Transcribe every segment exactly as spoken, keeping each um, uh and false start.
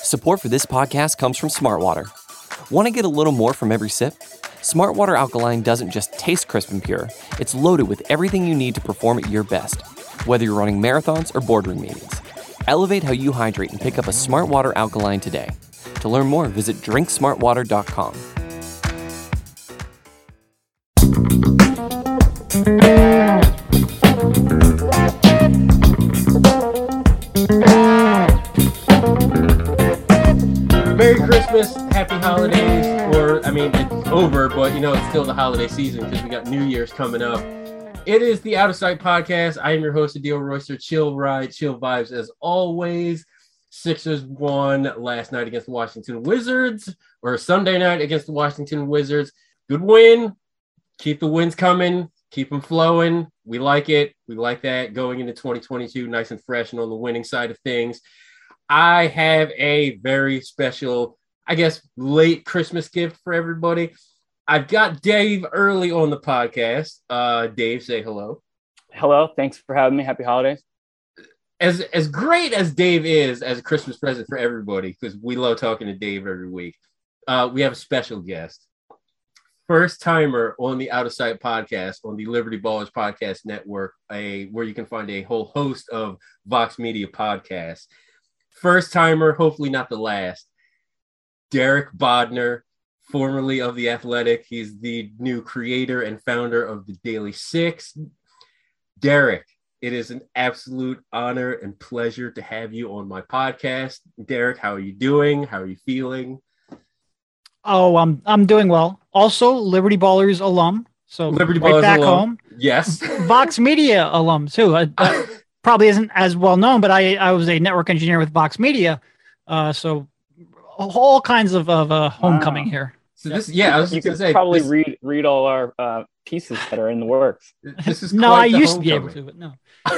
Support for this podcast comes from Smartwater. Want to get a little more from every sip? Smartwater Alkaline doesn't just taste crisp and pure, it's loaded with everything you need to perform at your best, whether you're running marathons or boardroom meetings. Elevate how you hydrate and pick up a Smartwater Alkaline today. To learn more, visit drink smart water dot com. Merry Christmas, happy holidays, or, I mean, it's over, but, you know, it's still the holiday season because we got New Year's coming up. It is the Out of Sight Podcast. I am your host, Adil Royster. Chill ride, chill vibes as always. Sixers won last night against the Washington Wizards, or Sunday night against the Washington Wizards. Good win. Keep the wins coming. Keep them flowing. We like it. We like that going into twenty twenty-two, nice and fresh and on the winning side of things. I have a very special, I guess, late Christmas gift for everybody. I've got Dave early on the podcast. Uh, Dave, say hello. Hello. Thanks for having me. Happy holidays. As as great as Dave is as a Christmas present for everybody, because we love talking to Dave every week, uh, we have a special guest. First timer on the Out of Sight Podcast, on the Liberty Ballers Podcast Network, a where you can find a whole host of Vox Media podcasts. First timer, hopefully not the last, Derek Bodner, formerly of The Athletic. He's the new creator and founder of the Daily Six. Derek, it is an absolute honor and pleasure to have you on my podcast. Derek, how are you doing? How are you feeling? Oh, I'm I'm doing well. Also, Liberty Ballers alum. So Liberty right Ballers back alum. home. Yes. Vox Media alum too. Uh, uh, probably isn't as well known, but I I was a network engineer with Vox Media. Uh, so all kinds of of uh, homecoming wow. here. So this, yeah, I was you going could to say probably this, read read all our uh, pieces that are in the works. This is no, I used homecoming. to be able to, but no.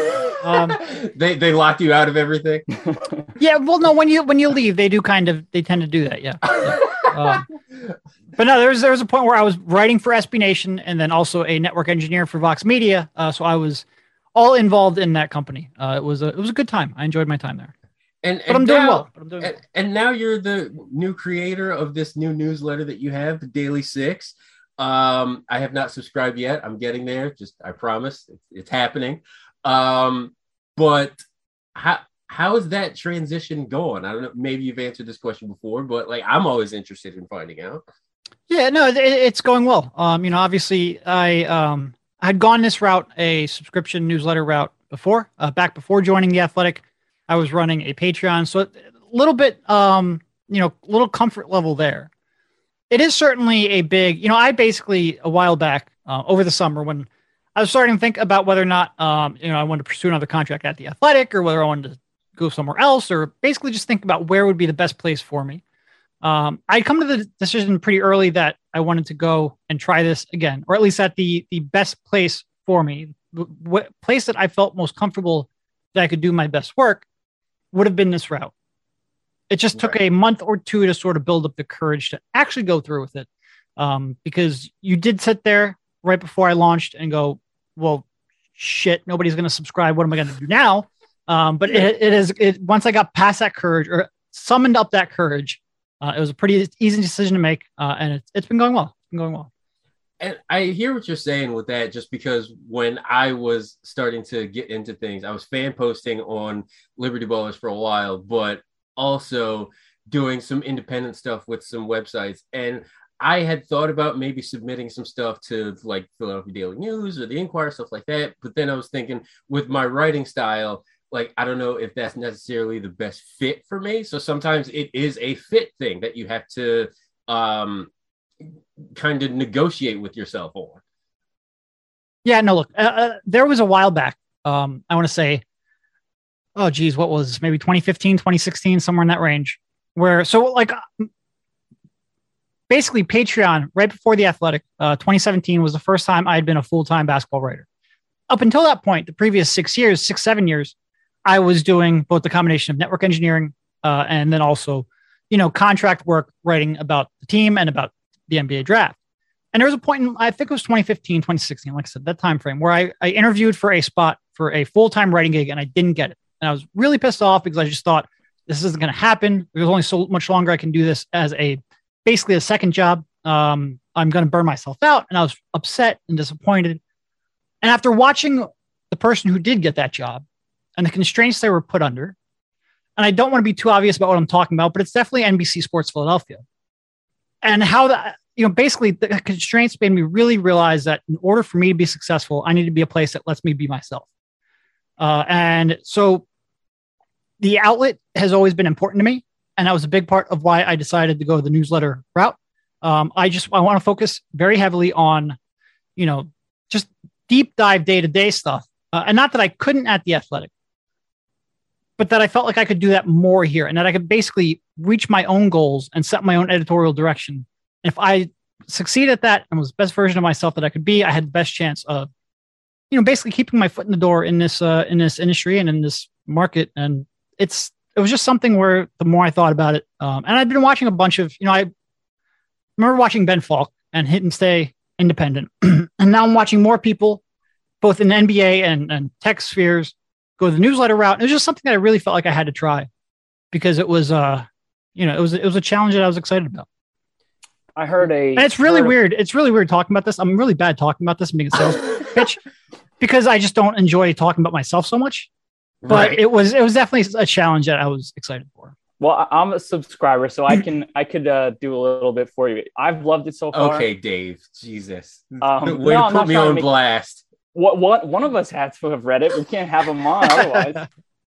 Um, they they locked you out of everything. Yeah, well, no. When you when you leave, they do kind of they tend to do that. Yeah. yeah. Um, but no, there was there was a point where I was writing for S B Nation and then also a network engineer for Vox Media. Uh, so I was all involved in that company. Uh, it was a it was a good time. I enjoyed my time there. And, but and I'm now, doing well. But I'm doing and, well. and now you're the new creator of this new newsletter that you have, the Daily Six. Um, I have not subscribed yet. I'm getting there. Just I promise, it's, it's happening. Um, but how how is that transition going? I don't know. Maybe you've answered this question before, but like I'm always interested in finding out. Yeah, no, it, it's going well. Um, you know, obviously, I um I had gone this route, a subscription newsletter route before, uh, back before joining The Athletic. I was running a Patreon, so a little bit, um, you know, little comfort level there. It is certainly a big, you know, I basically a while back uh, over the summer when I was starting to think about whether or not, um, you know, I wanted to pursue another contract at The Athletic or whether I wanted to go somewhere else or basically just think about where would be the best place for me. Um, I'd come to the decision pretty early that I wanted to go and try this again, or at least at the the best place for me, the w- place that I felt most comfortable that I could do my best work would have been this route. It just took right. a month or two to sort of build up the courage to actually go through with it. Um, because you did sit there right before I launched and go, well, shit, nobody's going to subscribe. What am I going to do now? Um, but it, it is, it, once I got past that courage or summoned up that courage, uh, it was a pretty easy decision to make. Uh, and it's, it's been going well. It's been going well. And I hear what you're saying with that, just because when I was starting to get into things, I was fan posting on Liberty Ballers for a while, but also doing some independent stuff with some websites. And I had thought about maybe submitting some stuff to like Philadelphia Daily News or the Inquirer, stuff like that. But then I was thinking with my writing style, like, I don't know if that's necessarily the best fit for me. So sometimes it is a fit thing that you have to, um, kind of negotiate with yourself on. Yeah, no, look, uh, uh, there was a while back. Um, I want to say, oh, geez, what was maybe twenty fifteen, twenty sixteen, somewhere in that range where, so like basically Patreon right before The Athletic, uh, twenty seventeen was the first time I had been a full-time basketball writer. Up until that point, the previous six years, six, seven years, I was doing both the combination of network engineering uh, and then also, you know, contract work, writing about the team and about the N B A draft. And there was a point in, I think it was twenty fifteen, twenty sixteen, like I said, that time frame where I, I interviewed for a spot for a full-time writing gig and I didn't get it. And I was really pissed off because I just thought this isn't going to happen. There's only so much longer I can do this as a basically a second job. Um, I'm going to burn myself out. And I was upset and disappointed. And after watching the person who did get that job and the constraints they were put under, and I don't want to be too obvious about what I'm talking about, but it's definitely N B C Sports Philadelphia. And how that, you know, basically the constraints made me really realize that in order for me to be successful, I need to be a place that lets me be myself. Uh, and so the outlet has always been important to me. And that was a big part of why I decided to go the newsletter route. Um, I just, I want to focus very heavily on, you know, just deep dive day-to-day stuff. Uh, and not that I couldn't at The Athletic, but that I felt like I could do that more here and that I could basically reach my own goals and set my own editorial direction. And if I succeed at that and was the best version of myself that I could be, I had the best chance of, you know, basically keeping my foot in the door in this, uh, in this industry and in this market. And it's, it was just something where the more I thought about it, um, and I've been watching a bunch of, you know, I remember watching Ben Falk and Hit and Stay Independent. And now I'm watching more people, both in the N B A and, and tech spheres, go the newsletter route. It was just something that I really felt like I had to try because it was, uh, you know, it was, it was a challenge that I was excited about. I heard a, and it's really heard weird. It's really weird talking about this. I'm really bad talking about this and being a sales pitch because I just don't enjoy talking about myself so much. But Right. it was it was definitely a challenge that I was excited for. Well, I- I'm a subscriber, so I can I could uh, do a little bit for you. I've loved it so far. Okay, Dave. Jesus. Um, Way no, to I'm put not me trying to on make- blast. What what one of us had to have read it. We can't have them on otherwise.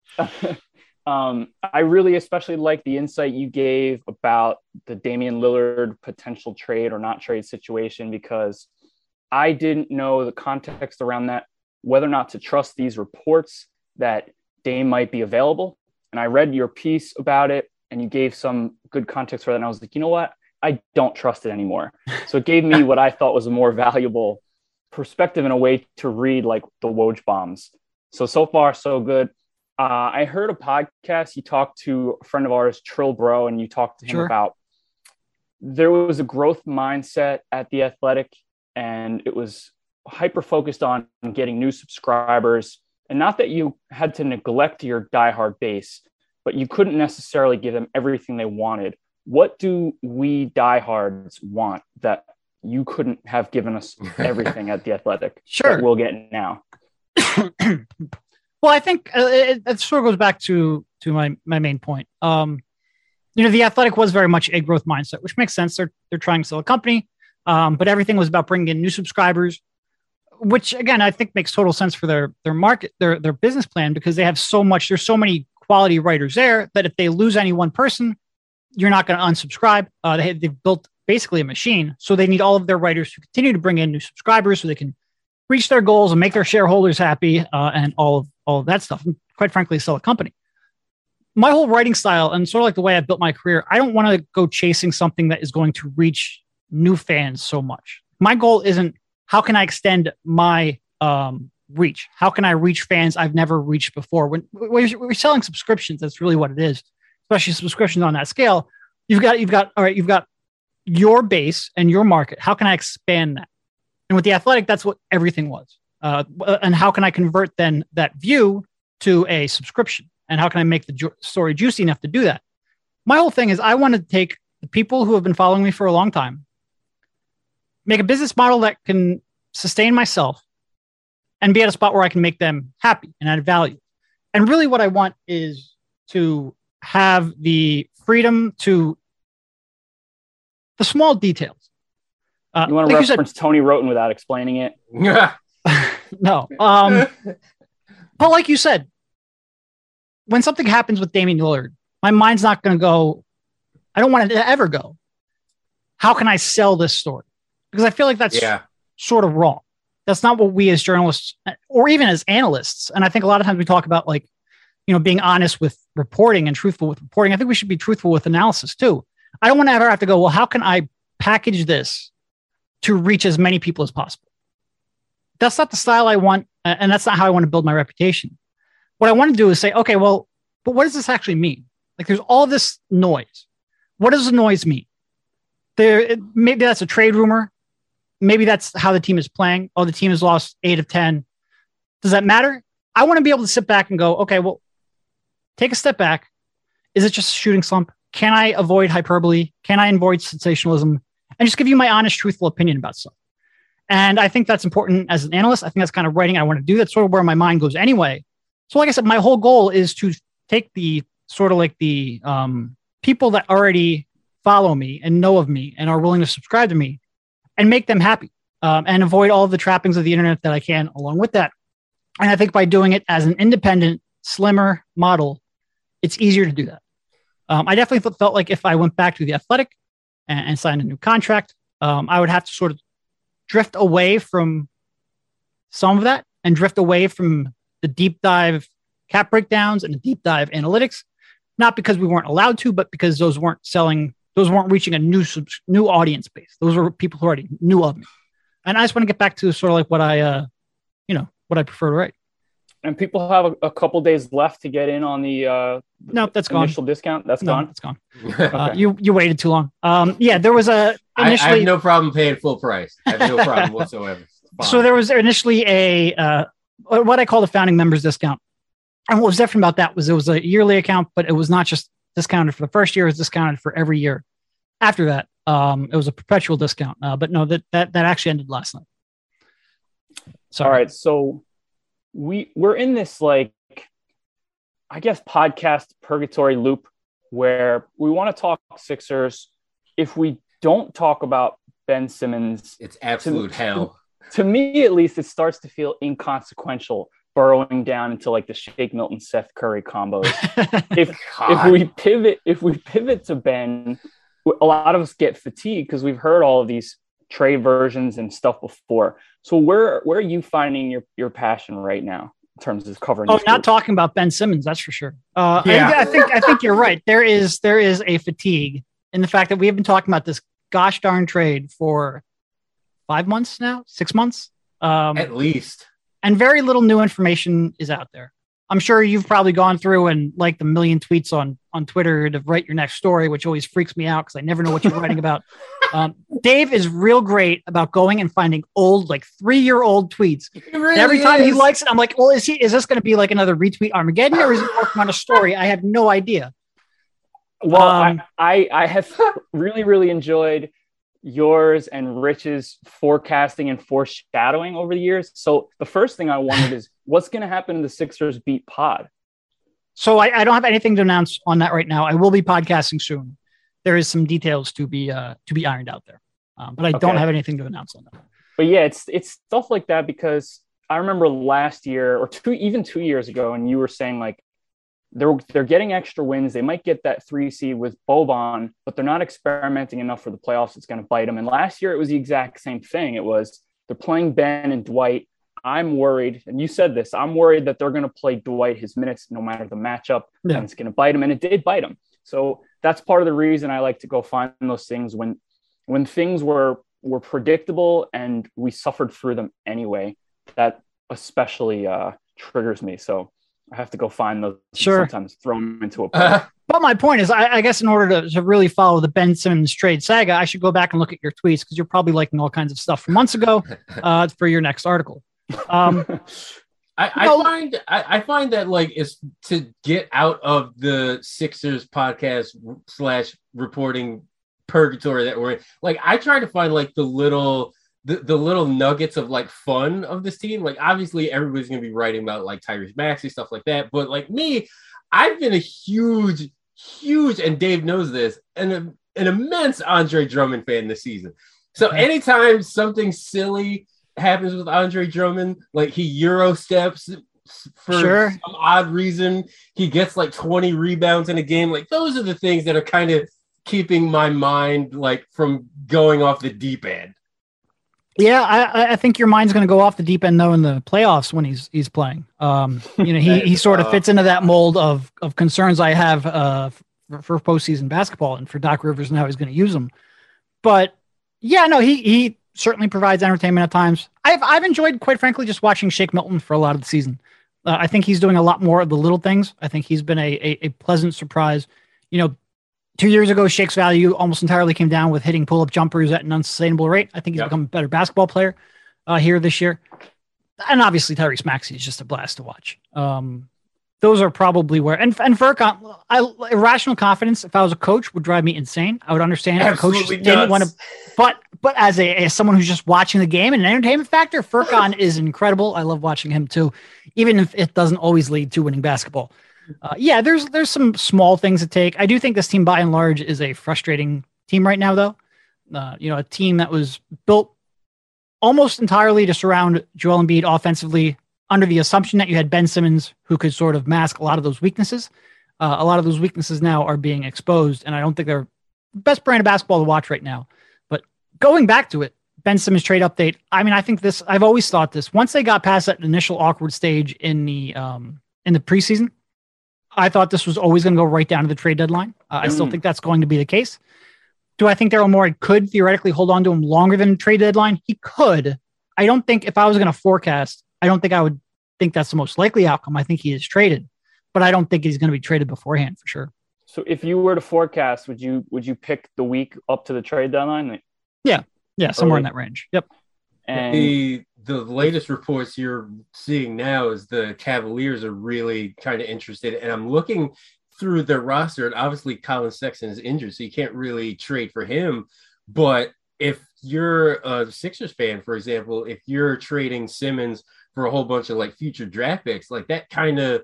um, I really especially like the insight you gave about the Damian Lillard potential trade or not trade situation because I didn't know the context around that, whether or not to trust these reports that Dame might be available. And I read your piece about it and you gave some good context for that. And I was like, you know what? I don't trust it anymore. So it gave me what I thought was a more valuable perspective in a way to read like the Woj bombs. So, so far, so good. Uh, I heard a podcast. You talked to a friend of ours, Trill Bro, and you talked to him Sure. about there was a growth mindset at The Athletic and it was hyper focused on getting new subscribers. And not that you had to neglect your diehard base, but you couldn't necessarily give them everything they wanted. What do we diehards want that you couldn't have given us everything at The Athletic? Sure. That we'll get now. Well, I think uh, it, it sort of goes back to to my my main point. Um, you know, The Athletic was very much a growth mindset, which makes sense. They're they're trying to sell a company, um, but everything was about bringing in new subscribers, which again I think makes total sense for their their market, their their business plan because they have so much. There's so many quality writers there that if they lose any one person, you're not going to unsubscribe. Uh, they they've built basically a machine, so they need all of their writers to continue to bring in new subscribers so they can reach their goals and make their shareholders happy, uh, and all of all of that stuff. And quite frankly, sell a company. My whole writing style and sort of like the way I built my career, I don't want to go chasing something that is going to reach new fans so much. My goal isn't how can I extend my um, reach? How can I reach fans I've never reached before? When we're, we're selling subscriptions, that's really what it is, especially subscriptions on that scale. You've got, you've got, all right, you've got your base and your market. How can I expand that? And with The Athletic, that's what everything was. Uh, and how can I convert then that view to a subscription? And how can I make the ju- story juicy enough to do that? My whole thing is I want to take the people who have been following me for a long time, make a business model that can sustain myself and be at a spot where I can make them happy and add value. And really what I want is to have the freedom to the small details. Uh, You want to like you said- reference Tony Roten without explaining it? no. Um, but like you said, when something happens with Damian Lillard, my mind's not going to go, I don't want it to ever go, how can I sell this story? Because I feel like that's Yeah. sort of wrong. That's not what we as journalists or even as analysts. And I think a lot of times we talk about like, you know, being honest with reporting and truthful with reporting. I think we should be truthful with analysis too. I don't want to ever have to go, well, how can I package this to reach as many people as possible? That's not the style I want. uh, And that's not how I want to build my reputation. What I want to do is say, okay, well, but what does this actually mean? Like there's all this noise. What does the noise mean? There, it- maybe that's a trade rumor. Maybe that's how the team is playing. Oh, the team has lost eight of ten. Does that matter? I want to be able to sit back and go, okay, well, take a step back. Is it just a shooting slump? Can I avoid hyperbole? Can I avoid sensationalism? And just give you my honest, truthful opinion about stuff. And I think that's important as an analyst. I think that's kind of writing I want to do. That's sort of where my mind goes anyway. So like I said, my whole goal is to take the sort of like the um, people that already follow me and know of me and are willing to subscribe to me and make them happy um, and avoid all of the trappings of the internet that I can along with that. And I think by doing it as an independent, slimmer model, it's easier to do that. Um, I definitely felt like if I went back to the Athletic and, and signed a new contract, um, I would have to sort of drift away from some of that and drift away from the deep dive cap breakdowns and the deep dive analytics, not because we weren't allowed to, but because those weren't selling, those weren't reaching a new new audience base. Those were people who already knew of me. And I just want to get back to sort of like what I, uh, you know, what I prefer to write. And people have a, a couple days left to get in on the uh, no, that's gone. Initial discount. That's no, gone. That's gone. Okay. Uh, you you waited too long. Um, yeah, there was a initially. I, I have no problem paying full price. I have no problem whatsoever. Fine. So there was initially a uh, what I call the founding members discount, and what was different about that was it was a yearly account, but it was not just discounted for the first year; it was discounted for every year after that. Um, it was a perpetual discount, uh, but no, that that that actually ended last night. So all right, so. We we're in this like, I guess, podcast purgatory loop where we want to talk Sixers. If we don't talk about Ben Simmons, it's absolute to, hell. To me, at least, it starts to feel inconsequential, burrowing down into like the Shake Milton, Seth Curry combos. if if we pivot, if we pivot to Ben, a lot of us get fatigued because we've heard all of these trade versions and stuff before. So where where are you finding your, your passion right now in terms of covering? Oh, this not group? talking about Ben Simmons, that's for sure. Uh, yeah. I, I think I think you're right. There is there is a fatigue in the fact that we have been talking about this gosh darn trade for five months now, six months, um, at least, and very little new information is out there. I'm sure you've probably gone through and liked a million tweets on on Twitter to write your next story, which always freaks me out because I never know what you're writing about. Um, Dave is real great about going and finding old, like three-year-old tweets. Really every time is. he likes it, I'm like, well, is he? Is this going to be like another retweet Armageddon, or is he working on a story? I have no idea. Well, um, I, I I have really really enjoyed yours and Rich's forecasting and foreshadowing over the years. So the first thing I wondered is what's going to happen in the Sixers Beat pod? So I, I don't have anything to announce on that right now. I will be podcasting soon. There is some details to be uh, to be ironed out there, um, but I okay. don't have anything to announce on that. But yeah, it's it's stuff like that because I remember last year or two, even two years ago, and you were saying like they're they're getting extra wins. They might get that three seed with Boban, but they're not experimenting enough for the playoffs. It's going to bite them. And last year it was the exact same thing. It was they're playing Ben and Dwight. I'm worried, and you said this, I'm worried that they're going to play Dwight his minutes no matter the matchup, yeah. and it's going to bite him, and it did bite him. So that's part of the reason I like to go find those things when when things were were predictable and we suffered through them anyway. That especially uh, triggers me. So I have to go find those. Sure. Sometimes throw them into a uh, But my point is, I, I guess in order to, to really follow the Ben Simmons trade saga, I should go back and look at your tweets because you're probably liking all kinds of stuff from months ago uh, for your next article. Um, I, I no, find I, I find that like is to get out of the Sixers podcast slash reporting purgatory that we're in. Like I try to find like the little the, the little nuggets of like fun of this team. Like obviously everybody's gonna be writing about like Tyrese Maxey, stuff like that. But like me, I've been a huge, huge, and Dave knows this, and an, an immense Andre Drummond fan this season. So anytime something silly happens with Andre Drummond, like he Euro steps for sure. some odd reason, he gets like twenty rebounds in a game. Like those are the things that are kind of keeping my mind like from going off the deep end. Yeah, I, I think your mind's going to go off the deep end though in the playoffs when he's he's playing. Um, you know, he he sort of fits into that mold of of concerns I have uh, for, for postseason basketball and for Doc Rivers and how he's going to use them. But yeah, no, he he. certainly provides entertainment at times. I've I've enjoyed, quite frankly, just watching Shake Milton for a lot of the season. Uh, I think he's doing a lot more of the little things. I think he's been a, a a pleasant surprise. You know, two years ago, Shake's value almost entirely came down with hitting pull-up jumpers at an unsustainable rate. I think he's yep. become a better basketball player uh, here this year. And obviously, Tyrese Maxey is just a blast to watch. Um, those are probably where, and, and Furkan, I, irrational confidence, if I was a coach, would drive me insane. I would understand if a coach Absolutely didn't nuts. want to, but, but as a, as someone who's just watching the game and an entertainment factor, Furkan is incredible. I love watching him too, even if it doesn't always lead to winning basketball. Uh, yeah, there's, there's some small things to take. I do think this team by and large is a frustrating team right now though. Uh, you know, a team that was built almost entirely to surround Joel Embiid offensively, under the assumption that you had Ben Simmons who could sort of mask a lot of those weaknesses. Uh, a lot of those weaknesses now are being exposed, and I don't think they're the best brand of basketball to watch right now. But going back to it, Ben Simmons trade update. I mean, I think this, I've always thought this, once they got past that initial awkward stage in the, um, in the preseason, I thought this was always going to go right down to the trade deadline. Uh, I still Mm. think that's going to be the case. Do I think Daryl Morey could theoretically hold on to him longer than the trade deadline? He could. I don't think if I was going to forecast, I don't think I would think that's the most likely outcome. I think he is traded, but I don't think he's going to be traded beforehand for sure. So if you were to forecast, would you would you pick the week up to the trade deadline? Yeah, somewhere in Early. that range. Yep. And The the latest reports you're seeing now is the Cavaliers are really kind of interested, and I'm looking through their roster, and obviously Colin Sexton is injured, so you can't really trade for him. But if you're a Sixers fan, for example, if you're trading Simmons for a whole bunch of like future draft picks, like that kind of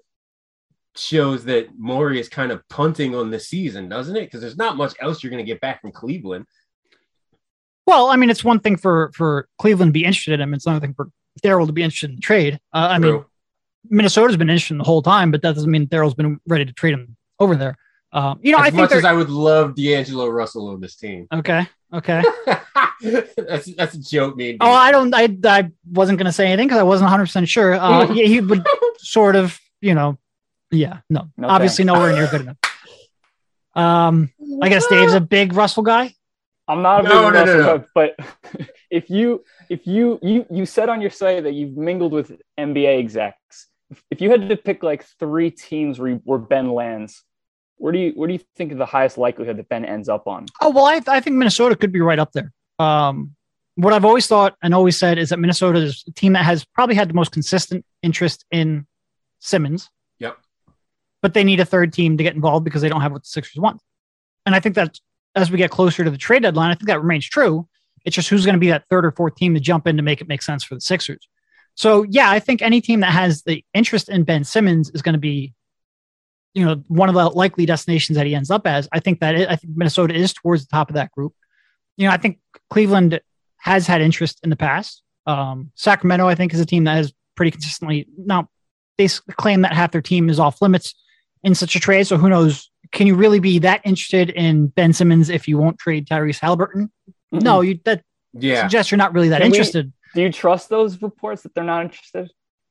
shows that Morey is kind of punting on the season, doesn't it? Because there's not much else you're going to get back from Cleveland. Well, I mean, it's one thing for, for Cleveland to be interested in him. It's another thing for Daryl to be interested in the trade. Uh, I mean, True. Minnesota's been interested in the whole time, but that doesn't mean Daryl's been ready to trade him over there. Um, you know, as I think much they're- as I would love D'Angelo Russell on this team. okay. Okay. that's that's a joke, man. Oh, I don't, I, I wasn't going to say anything because I wasn't one hundred percent sure. Uh, yeah, he would sort of, you know, yeah, no, No obviously thanks. nowhere near good enough. Um, I guess Dave's a big Russell guy. I'm not a big No, no, no, Russell no. coach, but if you if you you you said on your site that you've mingled with N B A execs, if you had to pick like three teams where, you, where Ben lands, where do you where do you think of the highest likelihood that Ben ends up on? Oh, well, I, I think Minnesota could be right up there. Um, what I've always thought and always said is that Minnesota is a team that has probably had the most consistent interest in Simmons. Yep. But they need a third team to get involved because they don't have what the Sixers want. And I think that as we get closer to the trade deadline, I think that remains true. It's just who's going to be that third or fourth team to jump in to make it make sense for the Sixers. So, yeah, I think any team that has the interest in Ben Simmons is going to be, you know, one of the likely destinations that he ends up as. I think that it, I think Minnesota is towards the top of that group. You know, I think Cleveland has had interest in the past. Um, Sacramento, I think, is a team that has pretty consistently. Now, they claim that half their team is off limits in such a trade. So who knows? Can you really be that interested in Ben Simmons if you won't trade Tyrese Halliburton? Mm-mm. No, you that Yeah. suggests you're not really that Can we- interested. Do you trust those reports that they're not interested?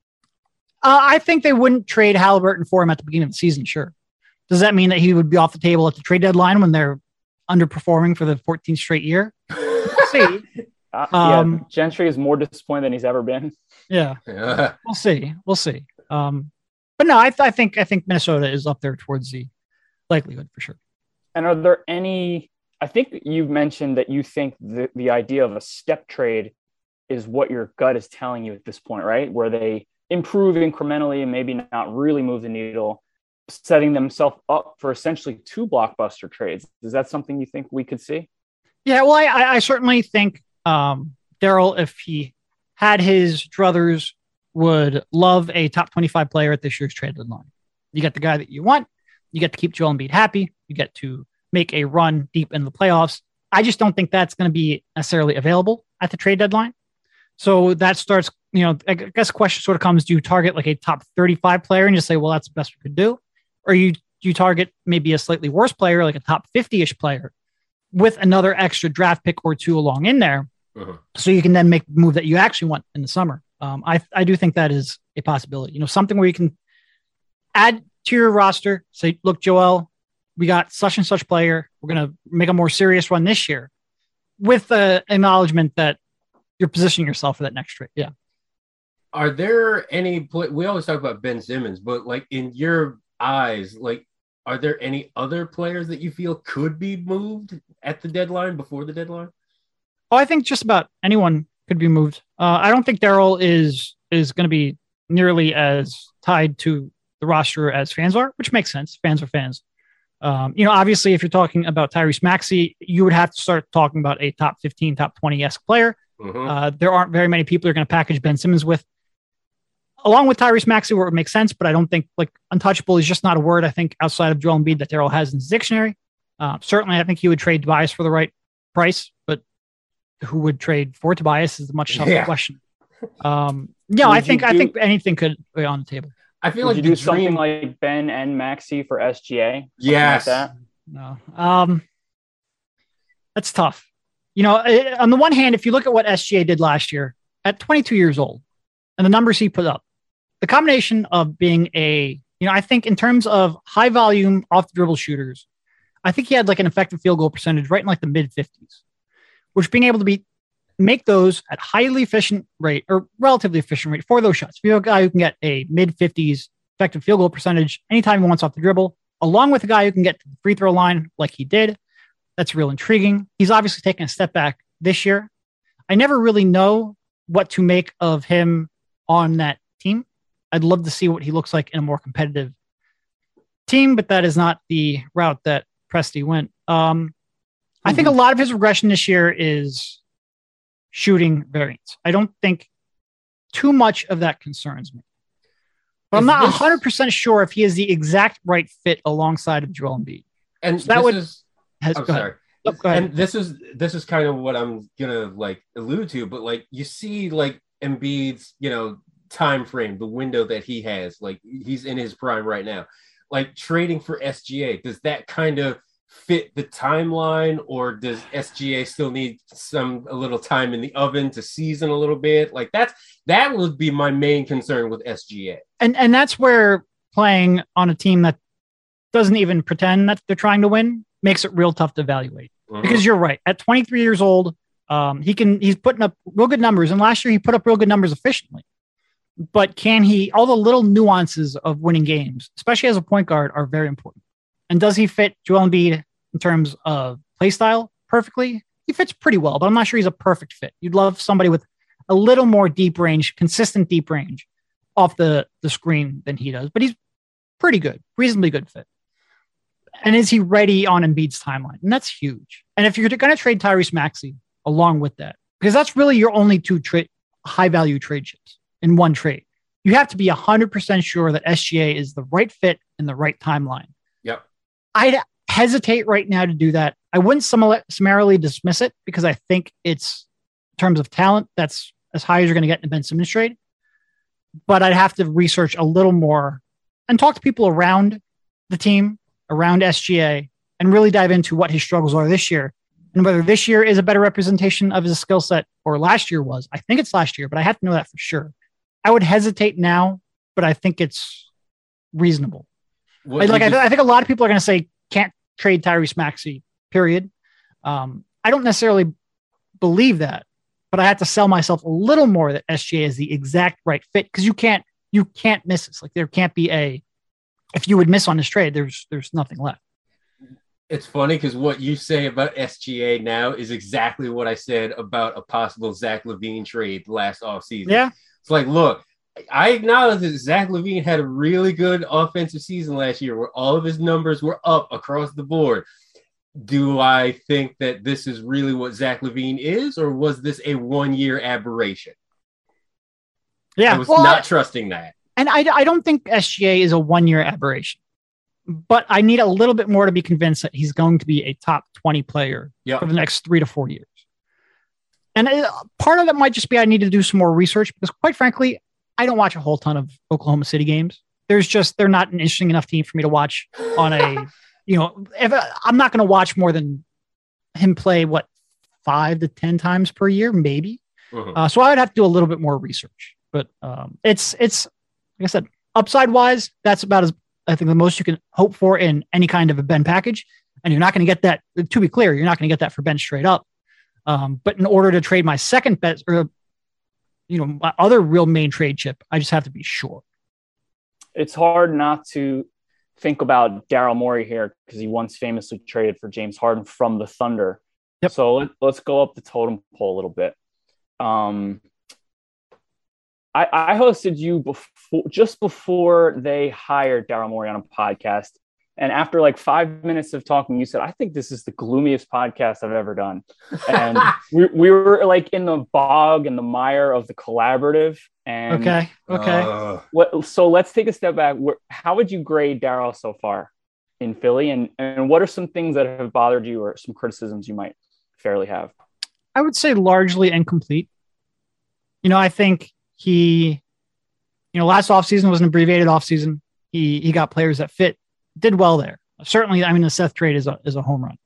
Uh, I think they wouldn't trade Halliburton for him at the beginning of the season. Sure. Does that mean that he would be off the table at the trade deadline when they're underperforming for the fourteenth straight year? We'll see. Uh, Um, yeah, Gentry is more disappointed than he's ever been. Yeah, Yeah. we'll see. We'll see. Um, but no, I, th- I think I think Minnesota is up there towards the likelihood for sure. And are there any? I think you've mentioned that you think the, the idea of a step trade is what your gut is telling you at this point, right? Where they improve incrementally and maybe not really move the needle, setting themselves up for essentially two blockbuster trades. Is that something you think we could see? Yeah, well, I, I I certainly think um, Daryl, if he had his druthers, would love a top twenty-five player at this year's trade deadline. You get the guy that you want. You get to keep Joel Embiid happy. You get to make a run deep in the playoffs. I just don't think that's going to be necessarily available at the trade deadline. So that starts, you know, I guess the question sort of comes, do you target like a top thirty-five player and just say, well, that's the best we could do? Or you, you target maybe a slightly worse player, like a top fifty-ish player with another extra draft pick or two along in there. Uh-huh. So you can then make the move that you actually want in the summer. Um, I, I do think that is a possibility, you know, something where you can add to your roster, say, look, Joel, we got such and such player. We're going to make a more serious run this year with the acknowledgement that you're positioning yourself for that next trade. Yeah. Are there any pla we always talk about Ben Simmons, but like in your eyes, like are there any other players that you feel could be moved at the deadline, before the deadline? Oh, I think just about anyone could be moved. Uh, I don't think Daryl is is going to be nearly as tied to the the roster as fans are, which makes sense. Fans are fans. Um, you know, obviously, if you're talking about Tyrese Maxey, you would have to start talking about a top fifteen, top twenty-esque player. Mm-hmm. Uh, there aren't very many people you're going to package Ben Simmons with, along with Tyrese Maxey, where it would make sense. But I don't think like untouchable is just not a word, I think, outside of Joel Embiid that Daryl has in his dictionary. Uh, certainly, I think he would trade Tobias for the right price, but who would trade for Tobias is a much tougher yeah. question. Um, yeah, I think do, I think anything could be on the table. I feel would like you do dream... something like Ben and Maxey for S G A. Yes. Like that? No. Um, that's tough. You know, on the one hand, if you look at what S G A did last year at twenty-two years old and the numbers he put up, the combination of being a, you know, I think in terms of high volume off the dribble shooters, I think he had like an effective field goal percentage right in like the mid fifties, which being able to be make those at highly efficient rate or relatively efficient rate for those shots. If you're a guy who can get a mid fifties effective field goal percentage anytime he wants off the dribble, along with a guy who can get to the free throw line like he did, that's real intriguing. He's obviously taken a step back this year. I never really know what to make of him on that team. I'd love to see what he looks like in a more competitive team, but that is not the route that Presti went. Um, mm-hmm. I think a lot of his regression this year is shooting variance. I don't think too much of that concerns me. But is I'm not this... one hundred percent sure if he is the exact right fit alongside of Joel Embiid. And so that this would... is... Has, I'm go sorry. Oh, go ahead. And this is this is kind of what I'm gonna like allude to, but like you see like Embiid's, you know, time frame, the window that he has, like he's in his prime right now. Like trading for S G A, does that kind of fit the timeline, or does S G A still need some a little time in the oven to season a little bit? Like that's that would be my main concern with S G A. And and that's where playing on a team that doesn't even pretend that they're trying to win makes it real tough to evaluate. Mm-hmm. Because you're right. At twenty-three years old, um, he can he's putting up real good numbers, and last year he put up real good numbers efficiently. But can he? All the little nuances of winning games, especially as a point guard, are very important. And does he fit Joel Embiid in terms of play style perfectly? He fits pretty well, but I'm not sure he's a perfect fit. You'd love somebody with a little more deep range, consistent deep range off the, the screen than he does. But he's pretty good, reasonably good fit. And is he ready on Embiid's timeline? And that's huge. And if you're going to trade Tyrese Maxey along with that, because that's really your only two trade high value trade chips in one trade, you have to be one hundred percent sure that S G A is the right fit in the right timeline. Yep. I'd hesitate right now to do that. I wouldn't sum- summarily dismiss it because I think it's, in terms of talent, that's as high as you're going to get in a Ben Simmons trade. But I'd have to research a little more and talk to people around the team, around S G A, and really dive into what his struggles are this year and whether this year is a better representation of his skill set or last year was. I think it's last year, but I have to know that for sure. I would hesitate now, but I think it's reasonable. I, like, just... I, I think a lot of people are going to say can't trade Tyrese Maxey, period. Um, I don't necessarily believe that, but I have to sell myself a little more that S G A is the exact right fit because you can't you can't miss this. Like there can't be a if you would miss on this trade, there's there's nothing left. It's funny because what you say about S G A now is exactly what I said about a possible Zach LaVine trade last offseason. Yeah. It's like, look, I acknowledge that Zach LaVine had a really good offensive season last year where all of his numbers were up across the board. Do I think that this is really what Zach LaVine is, or was this a one-year aberration? Yeah. I was well, not I, trusting that. And I, I don't think S G A is a one-year aberration, but I need a little bit more to be convinced that he's going to be a top twenty player yep. for the next three to four years. And it, part of that might just be I need to do some more research because, quite frankly, I don't watch a whole ton of Oklahoma City games. There's just, they're not an interesting enough team for me to watch on a, you know, if I'm not going to watch more than him play, what, five to ten times per year, maybe. Mm-hmm. Uh, so I would have to do a little bit more research. But um, it's, it's, like I said, upside wise, that's about as, I think, the most you can hope for in any kind of a Ben package. And you're not going to get that, to be clear, you're not going to get that for Ben straight up. Um, but in order to trade my second bet or, you know, my other real main trade chip, I just have to be sure. It's hard not to think about Daryl Morey here because he once famously traded for James Harden from the Thunder. Yep. So let, let's go up the totem pole a little bit. Um, I, I hosted you before, just before they hired Daryl Morey on a podcast. And after like five minutes of talking, you said, I think this is the gloomiest podcast I've ever done. And we, we were like in the bog and the mire of the collaborative. And okay. Okay. Uh, what, so let's take a step back. How would you grade Daryl so far in Philly? And, and what are some things that have bothered you or some criticisms you might fairly have? I would say largely incomplete. You know, I think he, you know, last offseason was an abbreviated offseason. He, he got players that fit. Did well there. Certainly, I mean, the Seth trade is a, is a home run.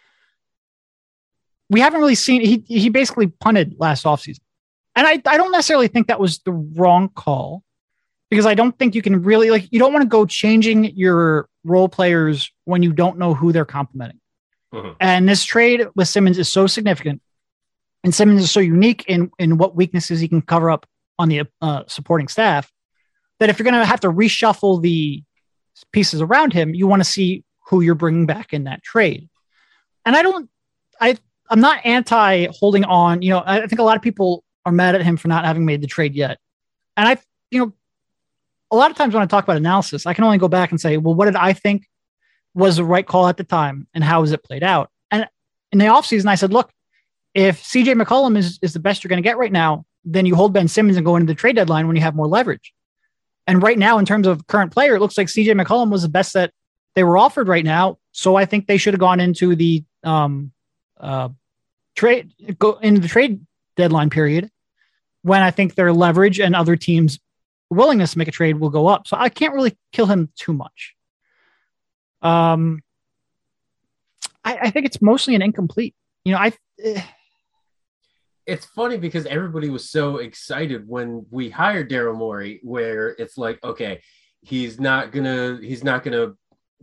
We haven't really seen, he he basically punted last offseason. And I, I don't necessarily think that was the wrong call, because I don't think you can really, like, you don't want to go changing your role players when you don't know who they're complimenting. Mm-hmm. And this trade with Simmons is so significant, and Simmons is so unique in, in what weaknesses he can cover up on the uh, supporting staff, that if you're going to have to reshuffle the pieces around him, you want to see who you're bringing back in that trade. And I don't, I, I'm not anti holding on. You know, I think a lot of people are mad at him for not having made the trade yet. And I, you know, a lot of times when I talk about analysis, I can only go back and say, well, what did I think was the right call at the time, and how has it played out? And in the offseason, I said, look, if C J McCollum is, is the best you're going to get right now, then you hold Ben Simmons and go into the trade deadline when you have more leverage. And right now, in terms of current player, it looks like C J McCollum was the best that they were offered right now. So I think they should have gone into the um, uh, trade, go into the trade deadline period, when I think their leverage and other teams' willingness to make a trade will go up. So I can't really kill him too much. Um, I, I think it's mostly an incomplete. You know, I. Eh. It's funny because everybody was so excited when we hired Daryl Morey, where it's like, okay, he's not gonna, he's not gonna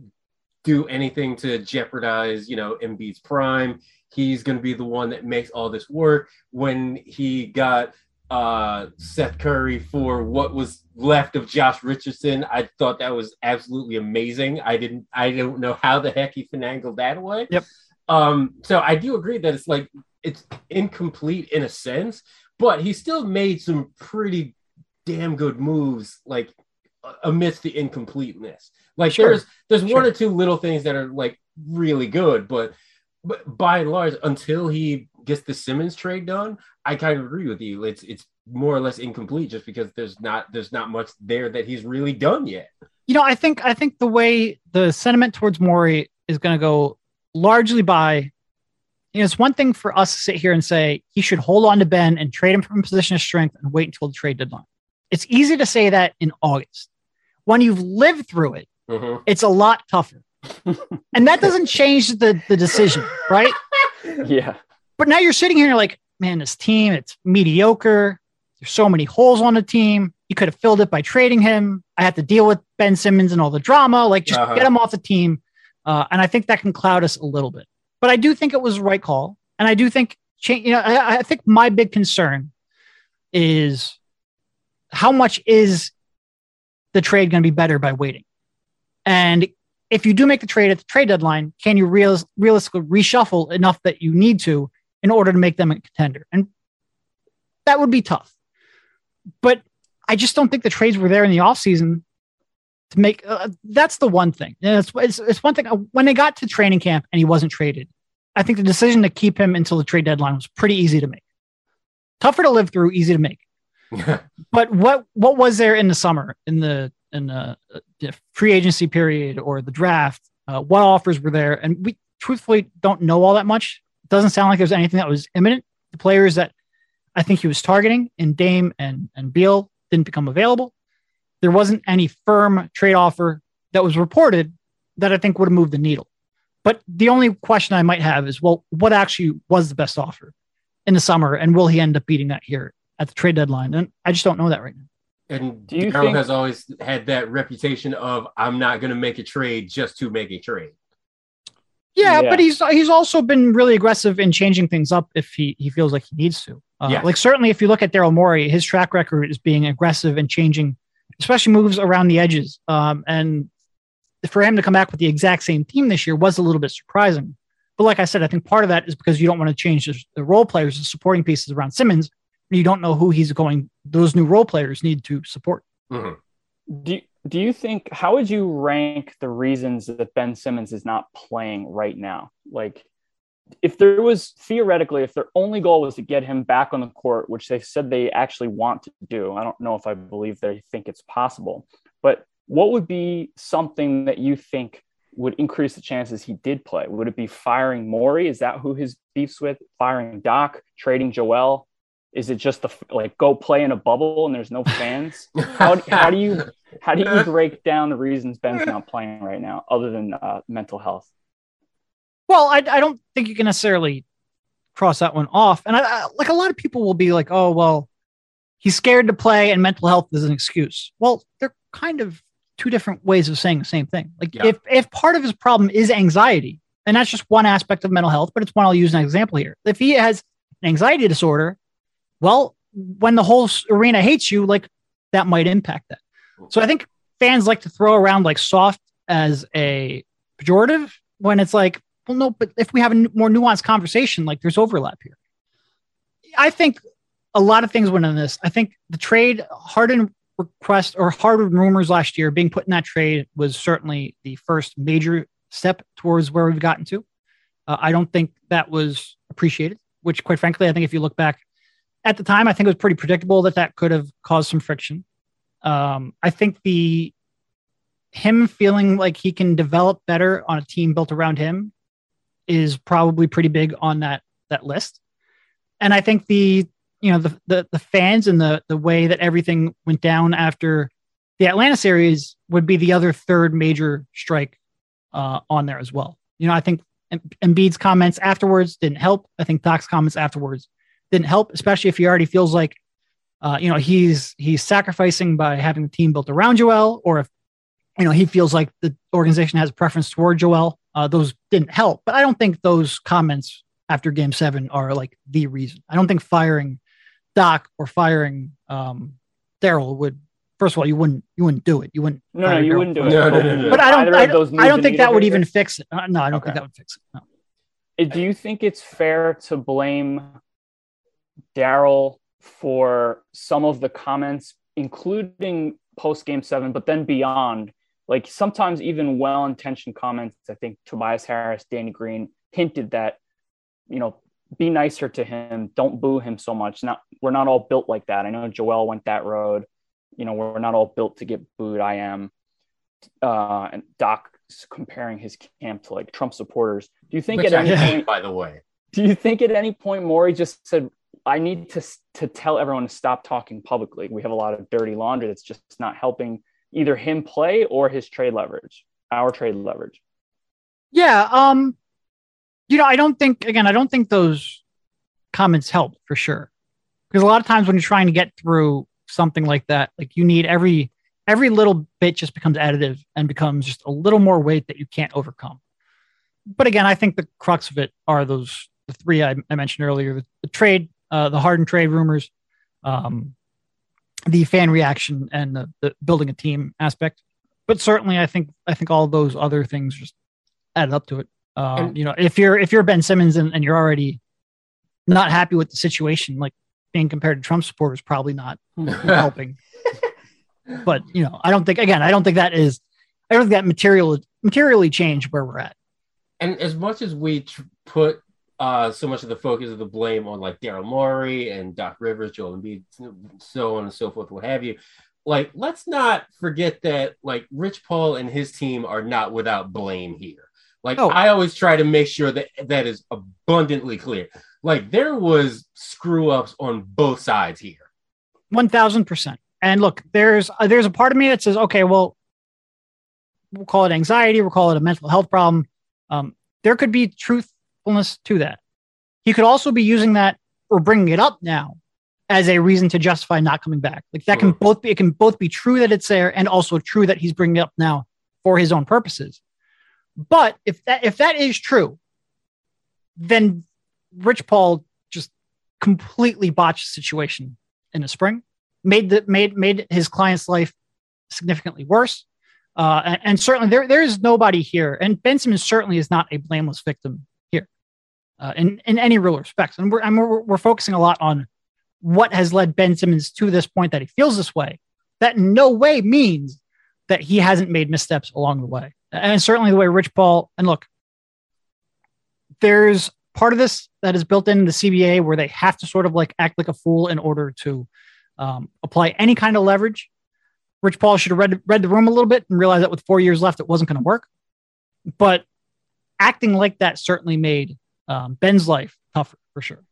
do anything to jeopardize, you know, Embiid's prime. He's gonna be the one that makes all this work. When he got uh, Seth Curry for what was left of Josh Richardson, I thought that was absolutely amazing. I didn't, I don't know how the heck he finagled that away. Yep. Um, so I do agree that it's like, it's incomplete in a sense, but he still made some pretty damn good moves, like amidst the incompleteness. Like sure. there's there's sure. one or two little things that are like really good, but but by and large, until he gets the Simmons trade done, I kind of agree with you. It's it's more or less incomplete just because there's not there's not much there that he's really done yet. You know, I think I think the way the sentiment towards Morey is going to go largely by. You know, it's one thing for us to sit here and say he should hold on to Ben and trade him from a position of strength and wait until the trade deadline. It's easy to say that in August. When you've lived through it, mm-hmm. it's a lot tougher. And that doesn't change the, the decision, right? Yeah. But now you're sitting here and you're like, man, this team, it's mediocre. There's so many holes on the team. You could have filled it by trading him. I had to deal with Ben Simmons and all the drama. Like, just uh-huh. get him off the team. Uh, and I think that can cloud us a little bit. But I do think it was the right call. And I do think, you know, I, I think my big concern is how much is the trade going to be better by waiting? And if you do make the trade at the trade deadline, can you real, realistically reshuffle enough that you need to in order to make them a contender? And that would be tough. But I just don't think the trades were there in the offseason to make, uh, that's the one thing. And it's, it's, it's one thing uh, when they got to training camp and he wasn't traded, I think the decision to keep him until the trade deadline was pretty easy to make. Tougher to live through, easy to make. But what, what was there in the summer, in the, in the uh, free agency period or the draft? Uh, what offers were there? And we truthfully don't know all that much. It doesn't sound like there's anything that was imminent. The players that I think he was targeting in Dame and, and Beal didn't become available. There wasn't any firm trade offer that was reported that I think would have moved the needle. But the only question I might have is, well, what actually was the best offer in the summer? And will he end up beating that here at the trade deadline? And I just don't know that right now. And Daryl think- has always had that reputation of, I'm not going to make a trade just to make a trade. Yeah, yeah, but he's he's also been really aggressive in changing things up if he, he feels like he needs to. Uh, yeah. Like certainly if you look at Daryl Morey, his track record is being aggressive and changing, especially moves around the edges. Um, and for him to come back with the exact same team this year was a little bit surprising. But like I said, I think part of that is because you don't want to change the, the role players, the supporting pieces around Simmons, You don't know who he's going. Those new role players need to support. Mm-hmm. Do Do you think, how would you rank the reasons that Ben Simmons is not playing right now? Like, if there was theoretically, if their only goal was to get him back on the court, which they said they actually want to do, I don't know if I believe they think it's possible, but what would be something that you think would increase the chances he did play? Would it be firing Morey? Is that who his beef's with? Firing Doc, trading Joel? Is it just the like go play in a bubble and there's no fans? How, how do you how do you break down the reasons Ben's not playing right now, other than uh, mental health? Well, I, I don't think you can necessarily cross that one off. And I, I, like a lot of people will be like, oh, well, he's scared to play and mental health is an excuse. Well, they're kind of two different ways of saying the same thing. Like yeah. if if part of his problem is anxiety, and that's just one aspect of mental health, but it's one I'll use as an example here. If he has an anxiety disorder, well, when the whole arena hates you, like that might impact that. So I think fans like to throw around like soft as a pejorative when it's like, well, no, but if we have a more nuanced conversation, like there's overlap here. I think a lot of things went in this. I think the trade Harden request or Harden rumors last year being put in that trade was certainly the first major step towards where we've gotten to. Uh, I don't think that was appreciated, which quite frankly, I think if you look back at the time, I think it was pretty predictable that that could have caused some friction. Um, I think the him feeling like he can develop better on a team built around him is probably pretty big on that that list. And I think the you know the the, the fans and the the way that everything went down after the Atlanta series would be the other third major strike uh, on there as well. You know, I think Embiid's comments afterwards didn't help. I think Doc's comments afterwards didn't help, especially if he already feels like, uh, you know, he's he's sacrificing by having the team built around Joel, or if, you know, he feels like the organization has a preference toward Joel. Uh, those didn't help, but I don't think those comments after Game Seven are like the reason. I don't think firing Doc or firing um, Daryl would. First of all, you wouldn't you wouldn't do it. You wouldn't. No, no, you Daryl. wouldn't do it. No, no, no, no. But I don't. I, I don't think that would here? even fix it. Uh, no, I don't Okay. think that would fix it. No. Do you think it's fair to blame Daryl for some of the comments, including post Game Seven, but then beyond? Like sometimes even well-intentioned comments. I think Tobias Harris, Danny Green hinted that, you know, be nicer to him. Don't boo him so much. Not we're not all built like that. I know Joel went that road. You know, we're not all built to get booed. I am. Uh, and Doc comparing his camp to like Trump supporters. Do you think Which at I any hate, point, by the way, do you think at any point Morey just said, I need to to tell everyone to stop talking publicly. We have a lot of dirty laundry that's just not helping either him play or his trade leverage, our trade leverage. Yeah. Um, you know, I don't think, again, I don't think those comments help for sure. Because a lot of times when you're trying to get through something like that, like you need every, every little bit just becomes additive and becomes just a little more weight that you can't overcome. But again, I think the crux of it are those, the three I, I mentioned earlier, the, the trade, uh, the Harden trade rumors, um, the fan reaction, and the, the building a team aspect. But certainly I think, I think all those other things just added up to it. Um, And- you know, if you're, if you're Ben Simmons and, and you're already not happy with the situation, like being compared to Trump supporters, probably not helping. But, you know, I don't think, again, I don't think that is, I don't think that material materially changed where we're at. And as much as we tr- put uh, so much of the focus of the blame on like Daryl Morey and Doc Rivers, Joel Embiid, so on and so forth, what have you, like, let's not forget that like Rich Paul and his team are not without blame here. Like, Oh. I always try to make sure that that is abundantly clear. Like, there was screw ups on both sides here. one thousand percent. And look, there's, uh, there's a part of me that says, okay, well, we'll call it anxiety. We'll call it a mental health problem. Um, there could be truthfulness to that. He could also be using that or bringing it up now as a reason to justify not coming back. Like that can Sure. both be, it can both be true that it's there and also true that he's bringing it up now for his own purposes. But if that, if that is true, then Rich Paul just completely botched the situation in the spring, made the, made, made his client's life significantly worse. Uh, and, and certainly there, there is nobody here. And Ben Simmons certainly is not a blameless victim here uh, in, in any real respects. And we're, and we're, we're focusing a lot on what has led Ben Simmons to this point that he feels this way, that in no way means that he hasn't made missteps along the way. And certainly the way Rich Paul, and look, there's part of this that is built into the C B A where they have to sort of like act like a fool in order to um, apply any kind of leverage. Rich Paul should have read, read the room a little bit and realized that with four years left, it wasn't going to work. But acting like that certainly made um, Ben's life tougher for sure.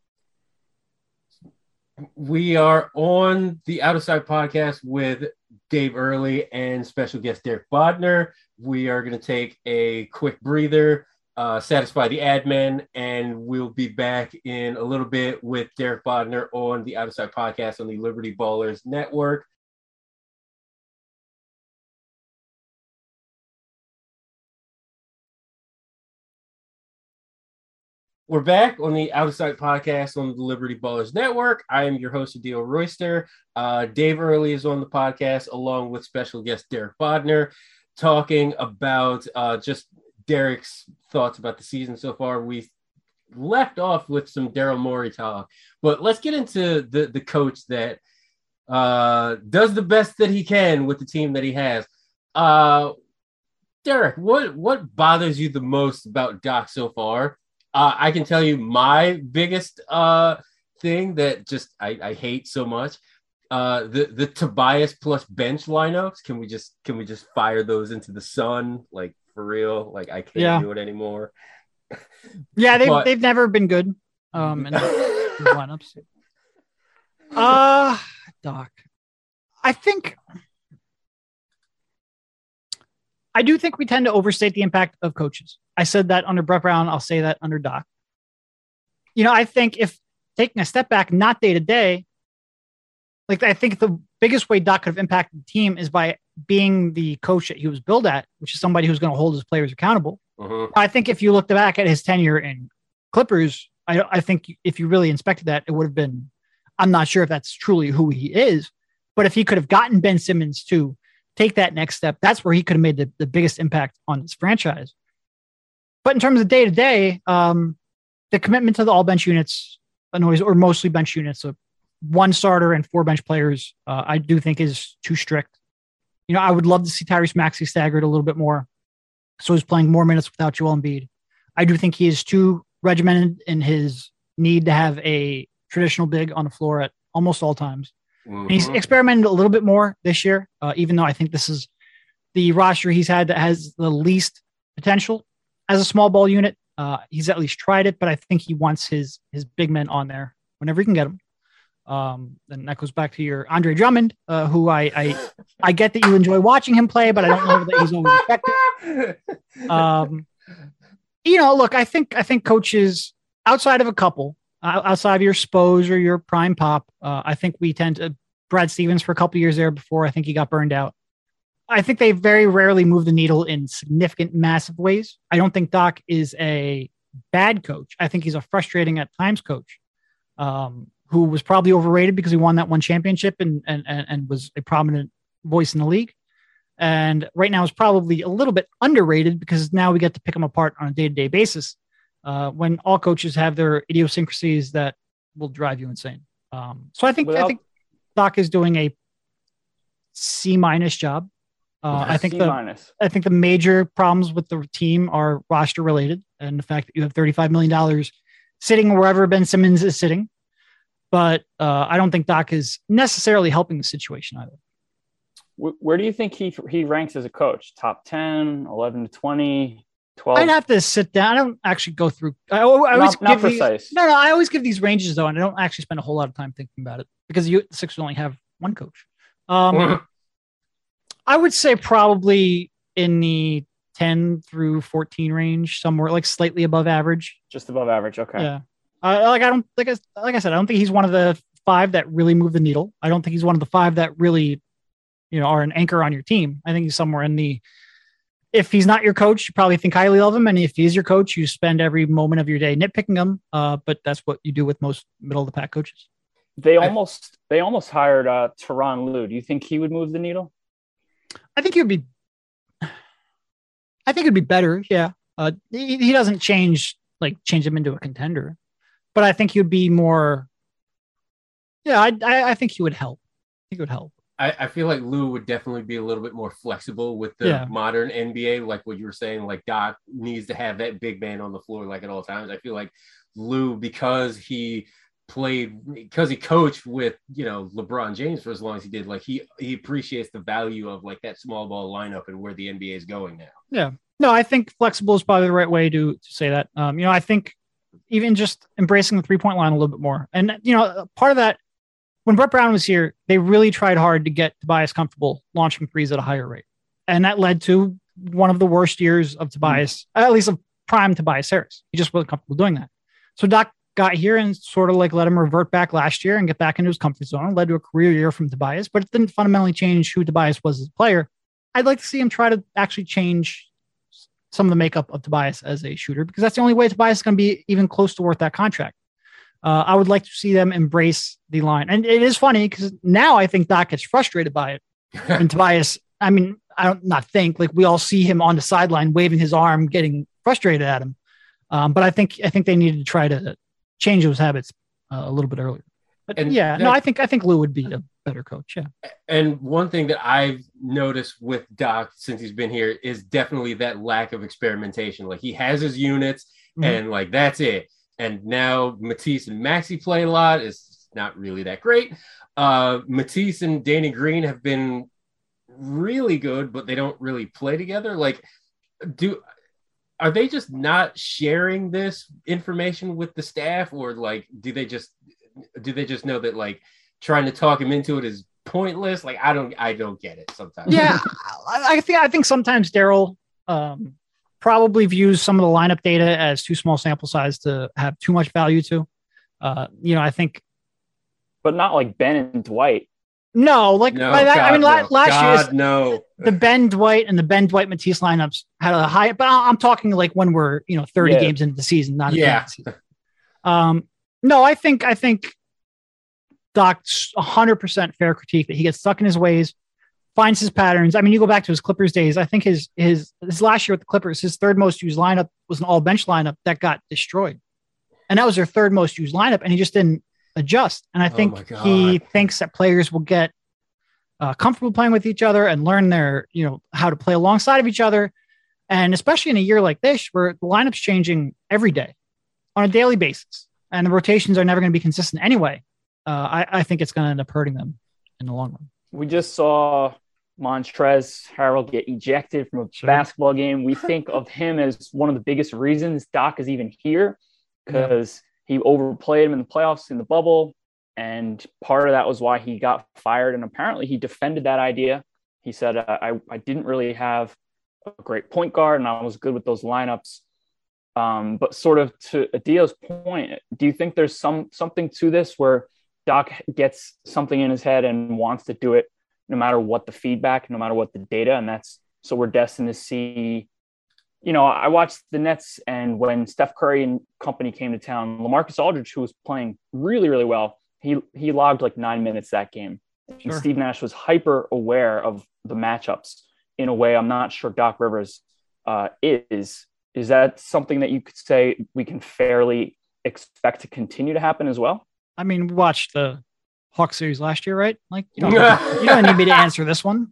We are on the Out of Sight podcast with Dave Early and special guest Derek Bodner. We are going to take a quick breather, uh, satisfy the admin, and we'll be back in a little bit with Derek Bodner on the Out of Sight podcast on the Liberty Ballers Network. We're back on the Out of Sight podcast on the Liberty Ballers Network. I am your host, Adil Royster. Uh, Dave Early is on the podcast along with special guest Derek Bodner, talking about uh, just Derek's thoughts about the season so far. We left off with some Daryl Morey talk, but let's get into the, the coach that uh, does the best that he can with the team that he has. Uh, Derek, what, what bothers you the most about Doc so far? Uh, I can tell you my biggest uh, thing that just I, I hate so much. Uh, the the Tobias plus bench lineups. Can we just can we just fire those into the sun? Like for real? Like I can't yeah. do it anymore. Yeah, they've but, they've never been good. Um, in the, in the lineups. Uh Doc. I think I do think we tend to overstate the impact of coaches. I said that under Brett Brown. I'll say that under Doc. You know, I think if taking a step back, not day to day, like I think the biggest way Doc could have impacted the team is by being the coach that he was billed at, which is somebody who's going to hold his players accountable. Uh-huh. I think if you looked back at his tenure in Clippers, I, I think if you really inspected that, it would have been, I'm not sure if that's truly who he is, but if he could have gotten Ben Simmons to take that next step, that's where he could have made the, the biggest impact on his franchise. But in terms of day to day, the commitment to the all bench units, or mostly bench units, so one starter and four bench players, uh, I do think is too strict. You know, I would love to see Tyrese Maxey staggered a little bit more, so he's playing more minutes without Joel Embiid. I do think he is too regimented in his need to have a traditional big on the floor at almost all times. Mm-hmm. And he's experimented a little bit more this year, uh, even though I think this is the roster he's had that has the least potential as a small ball unit. Uh, he's at least tried it, but I think he wants his his big men on there whenever he can get them. Um, and that goes back to your Andre Drummond, uh, who I, I I get that you enjoy watching him play, but I don't know that he's always effective. Um, you know, look, I think I think coaches outside of a couple, uh, outside of your Spose or your Prime Pop, uh, I think we tend to Brad Stevens for a couple years there before I think he got burned out. I think they very rarely move the needle in significant, massive ways. I don't think Doc is a bad coach. I think he's a frustrating at times coach. Um, who was probably overrated because he won that one championship and, and, and, and was a prominent voice in the league. And right now is probably a little bit underrated because now we get to pick him apart on a day-to-day basis uh, when all coaches have their idiosyncrasies that will drive you insane. Um, so I think, Without, I think Doc is doing a C minus job. Uh, I think the, I think the major problems with the team are roster related and the fact that you have thirty-five million dollars sitting wherever Ben Simmons is sitting. But uh, I don't think Doc is necessarily helping the situation either. Where do you think he he ranks as a coach? Top ten, eleven to twenty, twelve? I'd have to sit down. I don't actually go through. I, I always not, not give precise. These, no, no, I always give these ranges, though, and I don't actually spend a whole lot of time thinking about it because you, the Sixers only have one coach. Um, I would say probably in the ten through fourteen range, somewhere like slightly above average. Just above average, okay. Yeah. Uh, like I don't like I, like I said, I don't think he's one of the five that really move the needle. I don't think he's one of the five that really, you know, are an anchor on your team. I think he's somewhere in the. If he's not your coach, you probably think highly of him, and if he is your coach, you spend every moment of your day nitpicking him. Uh, but that's what you do with most middle of the pack coaches. They almost I, they almost hired uh, Tyronn Lue. Do you think he would move the needle? I think he would be. I think it'd be better. Yeah, uh, he, he doesn't change like change him into a contender. But I think he would be more, Yeah, I, I I think he would help. I think it would help. I, I feel like Lou would definitely be a little bit more flexible with the Yeah. modern N B A, like what you were saying. Like Doc needs to have that big man on the floor like at all times. I feel like Lou, because he played, because he coached with, you know, LeBron James for as long as he did, like he he appreciates the value of like that small ball lineup and where the N B A is going now. Yeah. No, I think flexible is probably the right way to, to say that. Um, you know, I think even just embracing the three point line a little bit more. And, you know, part of that, when Brett Brown was here, they really tried hard to get Tobias comfortable launching threes at a higher rate. And that led to one of the worst years of Tobias, mm-hmm. at least of prime Tobias Harris. He just wasn't comfortable doing that. So Doc got here and sort of like let him revert back last year and get back into his comfort zone. It led to a career year from Tobias, but it didn't fundamentally change who Tobias was as a player. I'd like to see him try to actually change some of the makeup of Tobias as a shooter, because that's the only way Tobias is going to be even close to worth that contract. Uh, I would like to see them embrace the line. And it is funny because now I think Doc gets frustrated by it. And Tobias, I mean, I don't not think like we all see him on the sideline waving his arm, getting frustrated at him. Um, but I think, I think they needed to try to change those habits uh, a little bit earlier. But and yeah, that, no, I think, I think Lou would be a better coach. Yeah. And one thing that I've noticed with Doc since he's been here is definitely that lack of experimentation. Like he has his units mm-hmm. and like, that's it. And now Matisse and Maxey play a lot. It's not really that great. Uh, Matisse and Danny Green have been really good, but they don't really play together. Like, do are they just not sharing this information with the staff, or like, do they just do they just know that like trying to talk him into it is pointless? Like, I don't, I don't get it sometimes. Yeah, I, I think I think sometimes Daryl. Um, probably views some of the lineup data as too small sample size to have too much value to. Uh, you know, I think. But not like Ben and Dwight. No, like no, that, God, I mean, no. last God, year, no. the Ben Dwight and the Ben Dwight Matisse lineups had a high, but I'm talking like when we're, you know, thirty yeah. games into the season, not yeah. the season. Um, no, I think, I think Doc's one hundred percent fair critique that he gets stuck in his ways, finds his patterns. I mean, you go back to his Clippers days. I think his his his last year with the Clippers, his third most used lineup was an all bench lineup that got destroyed, and that was their third most used lineup, and he just didn't adjust. And I think oh he thinks that players will get uh, comfortable playing with each other and learn their, you know, how to play alongside of each other, and especially in a year like this where the lineup's changing every day on a daily basis, and the rotations are never going to be consistent anyway. Uh, I, I think it's going to end up hurting them in the long run. We just saw Montrezl Harrell get ejected from a sure. basketball game. We think of him as one of the biggest reasons Doc is even here, because yeah. he overplayed him in the playoffs in the bubble. And part of that was why he got fired. And apparently he defended that idea. He said, uh, I, I didn't really have a great point guard and I was good with those lineups. Um, but sort of to Adio's point, do you think there's some something to this where Doc gets something in his head and wants to do it no matter what the feedback, no matter what the data. And that's, so we're destined to see, you know, I watched the Nets, and when Steph Curry and company came to town, LaMarcus Aldridge, who was playing really, really well, he, he logged like nine minutes that game. Sure. And Steve Nash was hyper aware of the matchups in a way I'm not sure Doc Rivers uh, is. Is that something that you could say we can fairly expect to continue to happen as well? I mean, we watched the Hawks series last year, right? Like, you don't, you don't need me to answer this one.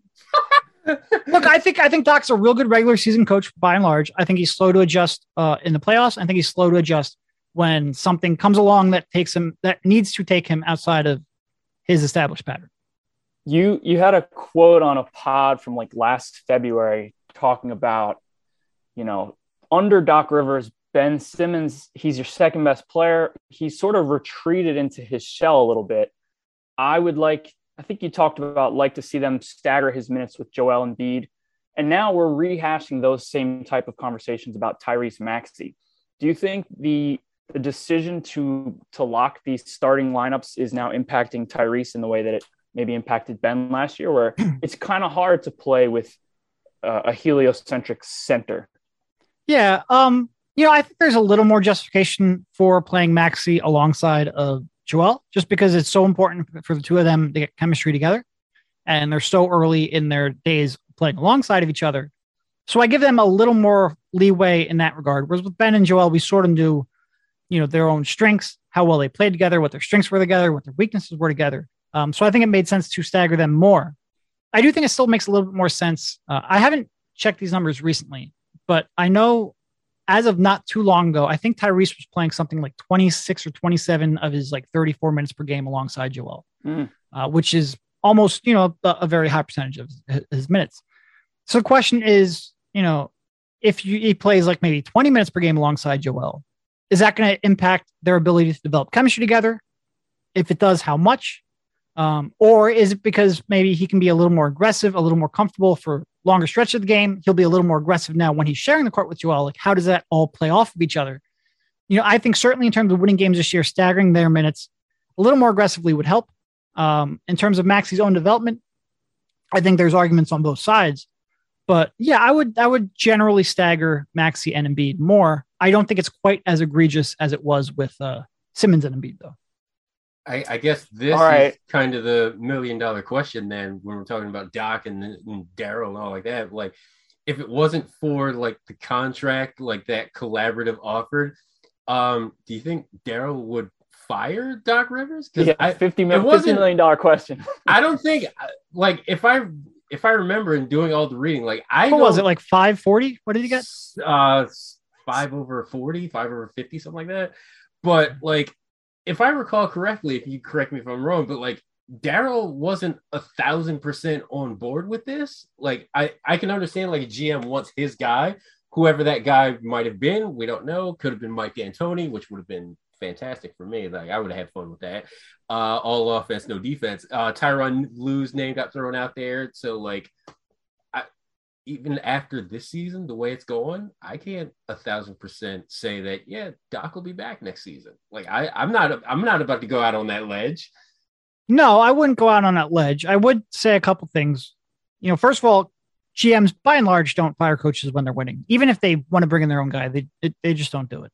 Look, I think I think Doc's a real good regular season coach by and large. I think he's slow to adjust uh, in the playoffs. I think he's slow to adjust when something comes along that takes him, that needs to take him outside of his established pattern. You you had a quote on a pod from like last February talking about, you know, under Doc Rivers, Ben Simmons, he's your second best player. He sort of retreated into his shell a little bit. I would like, I think you talked about like to see them stagger his minutes with Joel Embiid. And now we're rehashing those same type of conversations about Tyrese Maxey. Do you think the the decision to to lock these starting lineups is now impacting Tyrese in the way that it maybe impacted Ben last year, where it's kind of hard to play with uh, a heliocentric center? Yeah. Um, you know, I think there's a little more justification for playing Maxey alongside of Joel, just because it's so important for the two of them to get chemistry together. And they're so early in their days playing alongside of each other. So I give them a little more leeway in that regard. Whereas with Ben and Joel, we sort of knew you know, their own strengths, how well they played together, what their strengths were together, what their weaknesses were together. Um, so I think it made sense to stagger them more. I do think it still makes a little bit more sense. Uh, I haven't checked these numbers recently, but I know as of not too long ago, I think Tyrese was playing something like twenty-six or twenty-seven of his like thirty-four minutes per game alongside Joel, mm. uh, which is almost, you know, a, a very high percentage of his, his minutes. So the question is, you know, if you, he plays like maybe twenty minutes per game alongside Joel, is that going to impact their ability to develop chemistry together? If it does, how much? Um, or is it because maybe he can be a little more aggressive, a little more comfortable for longer stretch of the game? He'll be a little more aggressive now when he's sharing the court with Joel. Like, how does that all play off of each other? You know, I think certainly in terms of winning games this year, staggering their minutes a little more aggressively would help. Um, in terms of Maxi's own development, I think there's arguments on both sides. But yeah, I would I would generally stagger Maxi and Embiid more. I don't think it's quite as egregious as it was with uh, Simmons and Embiid, though. I, I guess this all right. is kind of the million dollar question then when we're talking about Doc and, and Daryl and all like that. Like, if it wasn't for like the contract, like that collaborative offered, um, do you think Daryl would fire Doc Rivers? Yeah, I, fifty million dollar question. I don't think like if I if I remember in doing all the reading, like I what was it like five forty? What did he get? Uh, five over forty, five over fifty, something like that. But like, if I recall correctly, if you correct me if I'm wrong, but like Daryl wasn't a thousand percent on board with this. Like I, I can understand like a G M wants his guy, whoever that guy might have been. We don't know. Could have been Mike D'Antoni, which would have been fantastic for me. Like I would have had fun with that. Uh, all offense, no defense. Uh, Tyronn Lue's name got thrown out there. So like, I, even after this season, the way it's going, I can't a thousand percent say that, yeah, Doc will be back next season. Like I, I'm not, I'm not about to go out on that ledge. No, I wouldn't go out on that ledge. I would say a couple things. You know, first of all, G Ms by and large don't fire coaches when they're winning. Even if they want to bring in their own guy, they they just don't do it.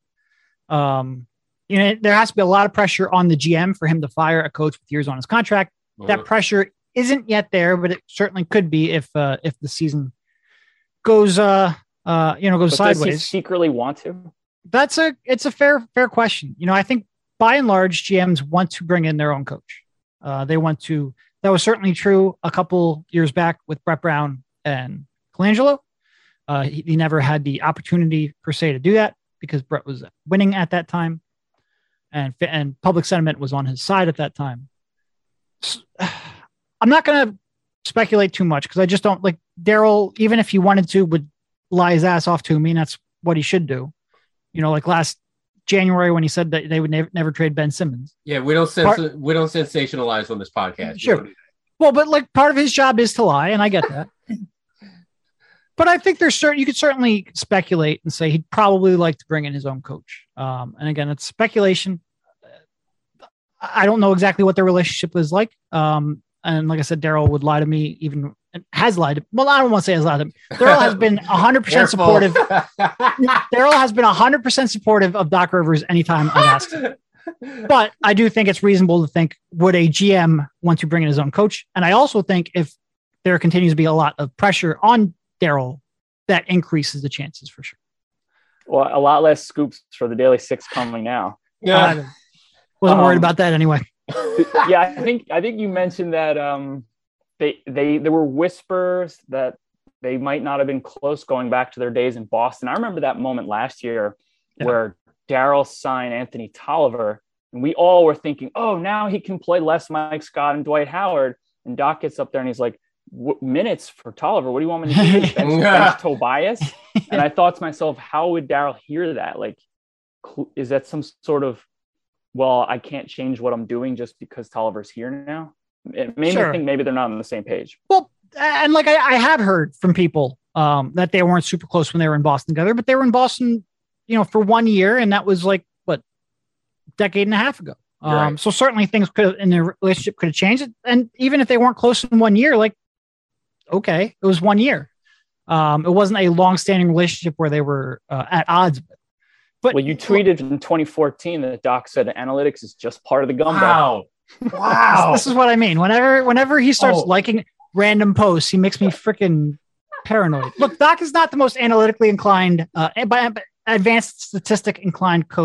Um, you know, there has to be a lot of pressure on the G M for him to fire a coach with years on his contract. Uh-huh. That pressure isn't yet there, but it certainly could be if uh, if the season goes uh uh you know goes but sideways. Does he secretly want to? That's a it's a fair fair question. You know, I think by and large G Ms want to bring in their own coach. Uh, they want to. That was certainly true a couple years back with Brett Brown and Colangelo. Uh, he, he never had the opportunity per se to do that because Brett was winning at that time, and and public sentiment was on his side at that time. So, I'm not going to speculate too much because I just don't like Daryl. Even if he wanted to, would lie his ass off to me, and that's what he should do. You know, like last January when he said that they would never, never trade Ben Simmons. Yeah, we don't sens- part, we don't sensationalize on this podcast. Sure. Well, but like part of his job is to lie, and I get that. But I think there's certain you could certainly speculate and say he'd probably like to bring in his own coach. Um, and again, it's speculation. I don't know exactly what their relationship is like. Um, and like I said, Daryl would lie to me, even has lied. To, well, I don't want to say has lied to me. Daryl has been one hundred percent supportive. Daryl has been one hundred percent supportive of Doc Rivers anytime I've asked him. But I do think it's reasonable to think, would a G M want to bring in his own coach? And I also think if there continues to be a lot of pressure on Daryl, that increases the chances for sure. Well, a lot less scoops for the Daily Six coming now. Yeah, uh, wasn't um, worried about that anyway. Yeah, I think I think you mentioned that um, they they there were whispers that they might not have been close going back to their days in Boston. I remember that moment last year yeah. where Daryl signed Anthony Tolliver, and we all were thinking, "Oh, now he can play less Mike Scott and Dwight Howard." And Doc gets up there and he's like, "Minutes for Tolliver? What do you want me to do? Bench, bench Tobias?" And I thought to myself, how would Daryl hear that? Like, is that some sort of, well, I can't change what I'm doing just because Tolliver's here now? It made sure. me think maybe they're not on the same page. Well, and like I, I have heard from people um, that they weren't super close when they were in Boston together, but they were in Boston, you know, for one year, and that was like what, a decade and a half ago. Um, right. So certainly things could have, in their relationship could have changed. And even if they weren't close in one year, like, okay, it was one year. Um, it wasn't a long-standing relationship where they were uh, at odds with. But well, you tweeted in twenty fourteen that Doc said analytics is just part of the gumbo. Wow. Wow. This is what I mean. Whenever whenever he starts oh. liking random posts, he makes me freaking paranoid. Look, Doc is not the most analytically inclined, uh, by advanced statistic inclined coach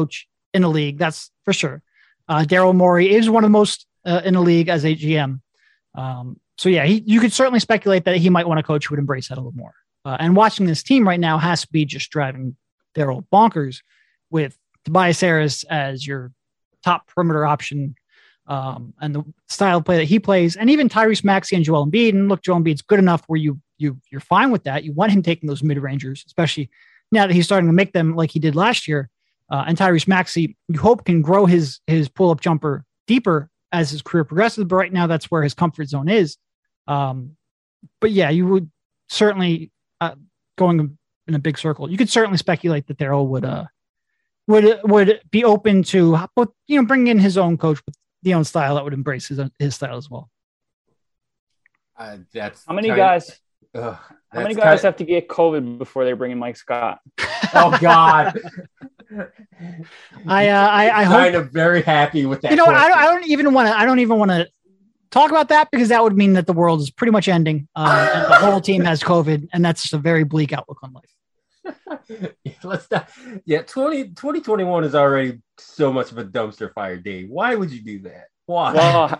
in the league. That's for sure. Uh, Daryl Morey is one of the most uh, in the league as a G M. Um, so yeah, he, you could certainly speculate that he might want a coach who would embrace that a little more. Uh, and watching this team right now has to be just driving Daryl bonkers with Tobias Harris as your top perimeter option, um, and the style of play that he plays, and even Tyrese Maxey and Joel Embiid. And look, Joel Embiid's good enough where you you you're fine with that. You want him taking those mid rangers, especially now that he's starting to make them like he did last year. Uh, and Tyrese Maxey, you hope, can grow his his pull up jumper deeper as his career progresses. But right now, that's where his comfort zone is. Um, but yeah, you would certainly uh, going in a big circle. You could certainly speculate that Daryl would uh would would be open to, you know, bringing in his own coach with the own style that would embrace his his style as well. Uh, that's how many kind guys? Of, uh, how many guys have to get COVID before they bring in Mike Scott? Oh God. I uh, I, I hope, kind of very happy with that. You know, I don't, I don't even want to. I don't even want to talk about that because that would mean that the world is pretty much ending, uh, and the whole team has COVID, and that's just a very bleak outlook on life. Let's not. Yeah, twenty, twenty twenty-one is already so much of a dumpster fire day. Why would you do that? Why? Well,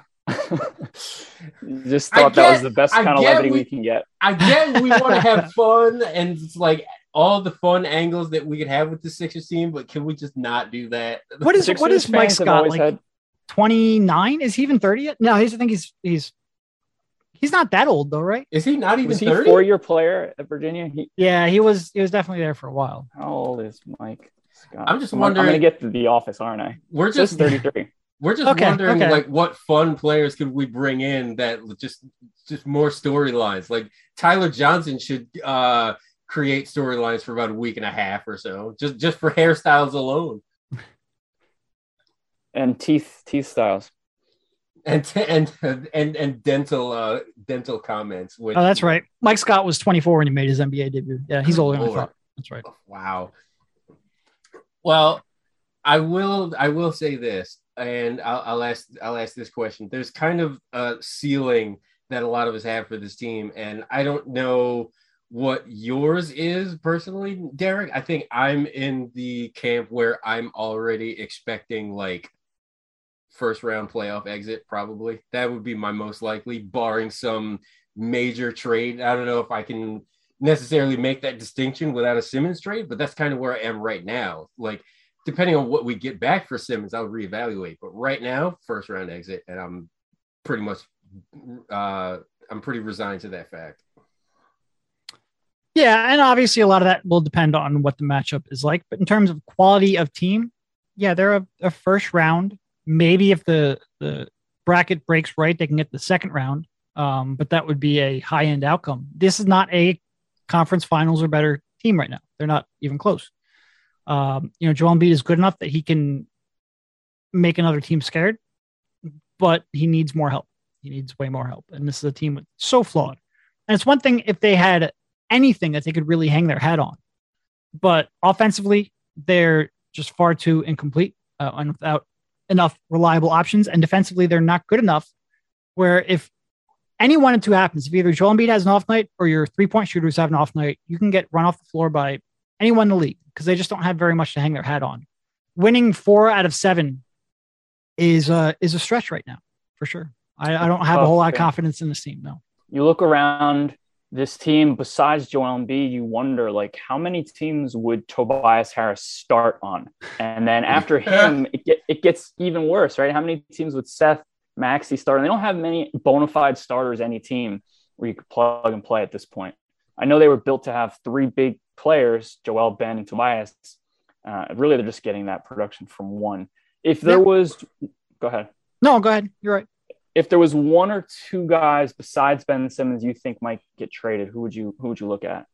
just thought get, that was the best kind of levity we, we can get. I get we want to have fun, and it's like all the fun angles that we could have with the Sixers team, but can we just not do that? What is Sixers what is Mike Scott like? Had... twenty-nine? Is he even thirty yet? No, he's. I think he's he's he's not that old though, right? Is he not even was he thirty? Four-year player at Virginia. He... Yeah, he was. He was definitely there for a while. How old is Mike Scott? I'm just wondering. I'm going to get to the office, aren't I? We're just, just thirty-three. We're just okay, wondering, okay. like, what fun players could we bring in that just just more storylines? Like Tyler Johnson should uh, create storylines for about a week and a half or so, just just for hairstyles alone, and teeth teeth styles, and t- and and and dental uh, dental comments. Which, oh, that's right. Mike Scott was twenty-four when he made his N B A debut. Yeah, he's older than I thought. That's right. Wow. Well, I will I will say this. And I'll, I'll ask I'll ask this question. There's kind of a ceiling that a lot of us have for this team, and I don't know what yours is personally, Derek. I think I'm in the camp where I'm already expecting like first round playoff exit. Probably that would be my most likely, barring some major trade. I don't know if I can necessarily make that distinction without a Simmons trade, but that's kind of where I am right now. Like, depending on what we get back for Simmons, I'll reevaluate. But right now, first round exit, and I'm pretty much, uh, I'm pretty resigned to that fact. Yeah, and obviously a lot of that will depend on what the matchup is like. But in terms of quality of team, yeah, they're a, a first round. Maybe if the the bracket breaks right, they can get the second round. Um, but that would be a high end outcome. This is not a conference finals or better team right now. They're not even close. Um, you know, Joel Embiid is good enough that he can make another team scared, but he needs more help. He needs way more help. And this is a team with so flawed. And it's one thing if they had anything that they could really hang their hat on, but offensively, they're just far too incomplete uh, and without enough reliable options. And defensively, they're not good enough where if any one of two happens, if either Joel Embiid has an off night or your three-point shooters have an off night, you can get run off the floor by anyone in the league because they just don't have very much to hang their hat on. Winning four out of seven is uh, is a stretch right now, for sure. I, I don't have a whole lot of confidence in this team, no. You look around this team, besides Joel Embiid, you wonder, like, how many teams would Tobias Harris start on? And then after him, it, get, it gets even worse, right? How many teams would Seth Maxey start? And they don't have many bona fide starters, any team where you could plug and play at this point. I know they were built to have three big players, Joel, Ben, and Tobias. Uh, really, they're just getting that production from one. If there yeah. was, go ahead. No, go ahead. You're right. If there was one or two guys besides Ben Simmons you think might get traded, who would you who would you look at?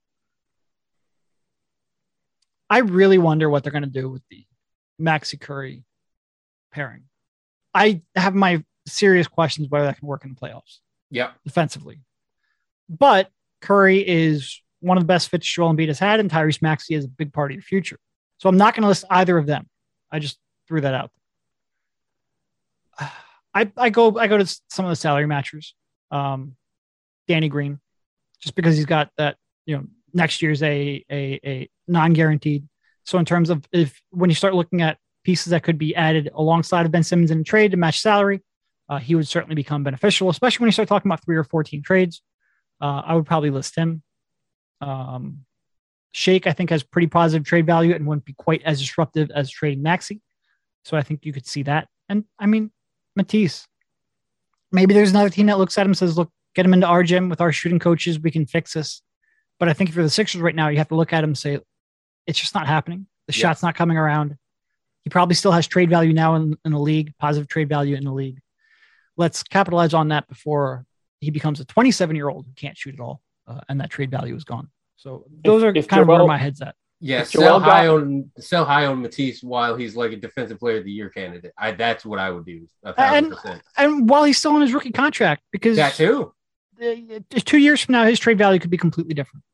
I really wonder what they're going to do with the Maxey Curry pairing. I have my serious questions whether that can work in the playoffs. Yeah, defensively. But Curry is one of the best fits Joel Embiid has had, and Tyrese Maxey is a big part of your future. So I'm not going to list either of them. I just threw that out there. I, I go I go to some of the salary matchers. Um, Danny Green, just because he's got that, you know, next year's a a, a non-guaranteed. So in terms of if when you start looking at pieces that could be added alongside of Ben Simmons in a trade to match salary, uh, he would certainly become beneficial, especially when you start talking about three or four team trades. Uh, I would probably list him. Um, Shake, I think, has pretty positive trade value and wouldn't be quite as disruptive as trading Maxey. So I think you could see that. And I mean, Matisse, maybe there's another team that looks at him and says, look, get him into our gym with our shooting coaches. We can fix this. But I think if you're the Sixers right now, you have to look at him and say, it's just not happening. The yeah. shot's not coming around. He probably still has trade value now in, in the league, positive trade value in the league. Let's capitalize on that before he becomes a twenty-seven-year-old who can't shoot at all, uh, and that trade value is gone. So those if, are if kind Joel, of where my head's at. Yeah, sell high got, on sell high on Matisse while he's like a defensive player of the year candidate. I that's what I would do. A thousand and, percent. And while he's still on his rookie contract, because that too. Two years from now, his trade value could be completely different.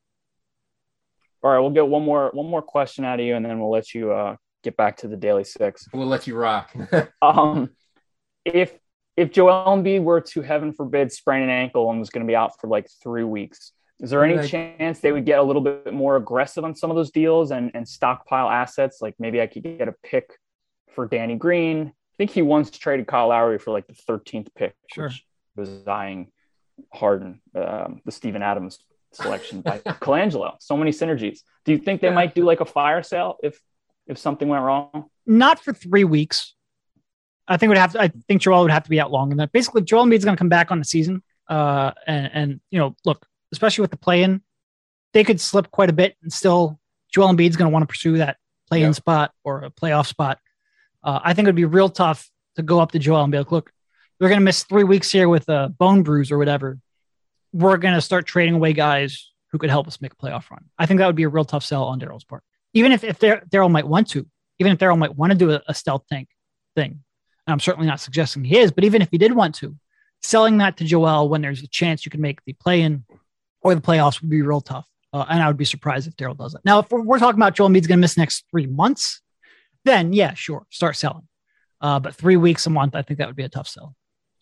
All right, we'll get one more one more question out of you, and then we'll let you uh, get back to the Daily Six. We'll let you rock. um, if if Joel Embiid were to, heaven forbid, sprain an ankle and was going to be out for like three weeks, is there any like, chance they would get a little bit more aggressive on some of those deals and, and stockpile assets? Like maybe I could get a pick for Danny Green. I think he once traded Kyle Lowry for like the thirteenth pick, sure. which was eyeing Harden, um, the Steven Adams selection by Colangelo. So many synergies. Do you think they might do like a fire sale if if something went wrong? Not for three weeks. I think it would have to, I think Joel would have to be out longer than that. Basically, Joel Embiid's going to come back on the season. Uh, and, and, you know, look, especially with the play-in, they could slip quite a bit and still Joel Embiid's going to want to pursue that play-in yeah. spot or a playoff spot. Uh, I think it would be real tough to go up to Joel and be like, look, we're going to miss three weeks here with a bone bruise or whatever. We're going to start trading away guys who could help us make a playoff run. I think that would be a real tough sell on Daryl's part. Even if, if Daryl might want to, even if Daryl might want to do a, a stealth tank thing. And I'm certainly not suggesting he is, but even if he did want to, selling that to Joel when there's a chance you can make the play-in or the playoffs would be real tough. Uh, and I would be surprised if Daryl does it. Now, if we're, we're talking about Joel Embiid's going to miss the next three months, then yeah, sure, start selling. Uh, but three weeks a month, I think that would be a tough sell.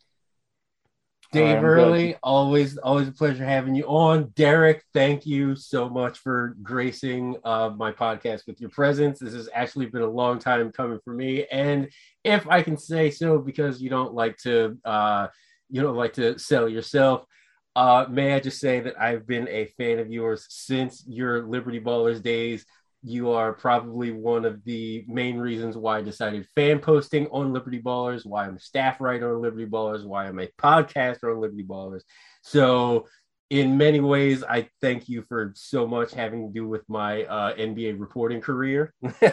Dave Early, always, always a pleasure having you on. Derek, thank you so much for gracing uh, my podcast with your presence. This has actually been a long time coming for me, and if I can say so, because you don't like to, uh, you don't like to sell yourself. Uh, may I just say that I've been a fan of yours since your Liberty Ballers days. You are probably one of the main reasons why I decided fan posting on Liberty Ballers, why I'm a staff writer on Liberty Ballers, why I'm a podcaster on Liberty Ballers. So in many ways, I thank you for so much having to do with my uh, N B A reporting career.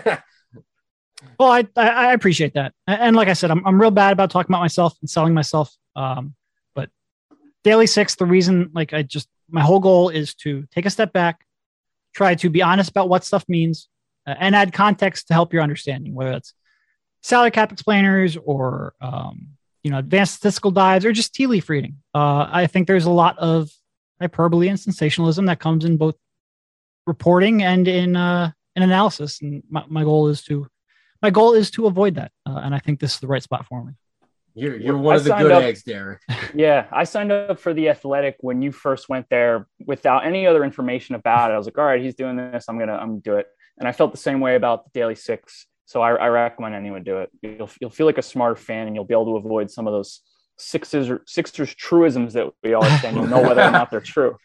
Well, I, I appreciate that. And like I said, I'm, I'm real bad about talking about myself and selling myself. Um, but Daily Six, the reason, like I just, my whole goal is to take a step back, try to be honest about what stuff means, uh, and add context to help your understanding, whether it's salary cap explainers or, um, you know, advanced statistical dives or just tea leaf reading. Uh, I think there's a lot of hyperbole and sensationalism that comes in both reporting and in, uh, in analysis. And my, my goal is to, my goal is to avoid that. Uh, and I think this is the right spot for me. You're, you're one I of the good up, eggs, Derek. Yeah, I signed up for The Athletic when you first went there without any other information about it. I was like, all right, he's doing this. I'm going to I'm gonna do it. And I felt the same way about the Daily Six. So I, I recommend anyone do it. You'll, you'll feel like a smarter fan, and you'll be able to avoid some of those Sixers, Sixers truisms that we always say. You'll know whether or not they're true.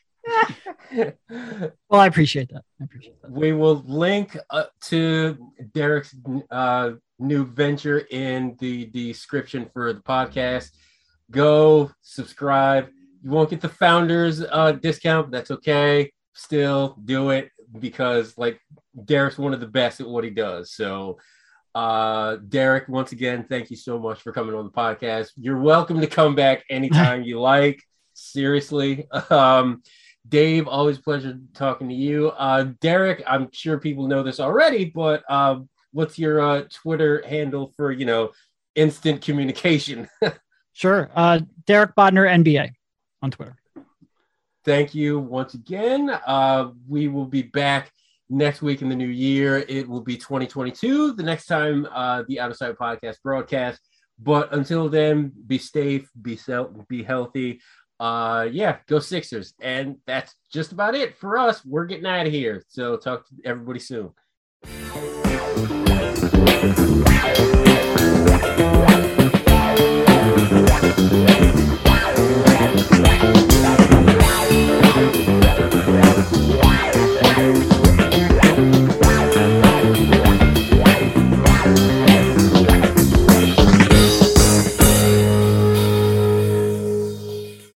Well, I appreciate that. I appreciate that. We will link uh, to Derek's uh, new venture in the description for the podcast. Go subscribe. You won't get the founders uh, discount. That's okay. Still do it because like Derek's one of the best at what he does. So uh, Derek, once again, thank you so much for coming on the podcast. You're welcome to come back anytime you like. Seriously. Um, Dave, always a pleasure talking to you. Uh, Derek, I'm sure people know this already, but uh, what's your uh, Twitter handle for, you know, instant communication? Sure. Uh, Derek Bodner, N B A on Twitter. Thank you once again. Uh, we will be back next week in the new year. It will be twenty twenty-two, the next time uh, the Out of Sight podcast broadcast. But until then, be safe, be self, be healthy. Uh, yeah, go Sixers. And that's just about it for us. We're getting out of here. So talk to everybody soon.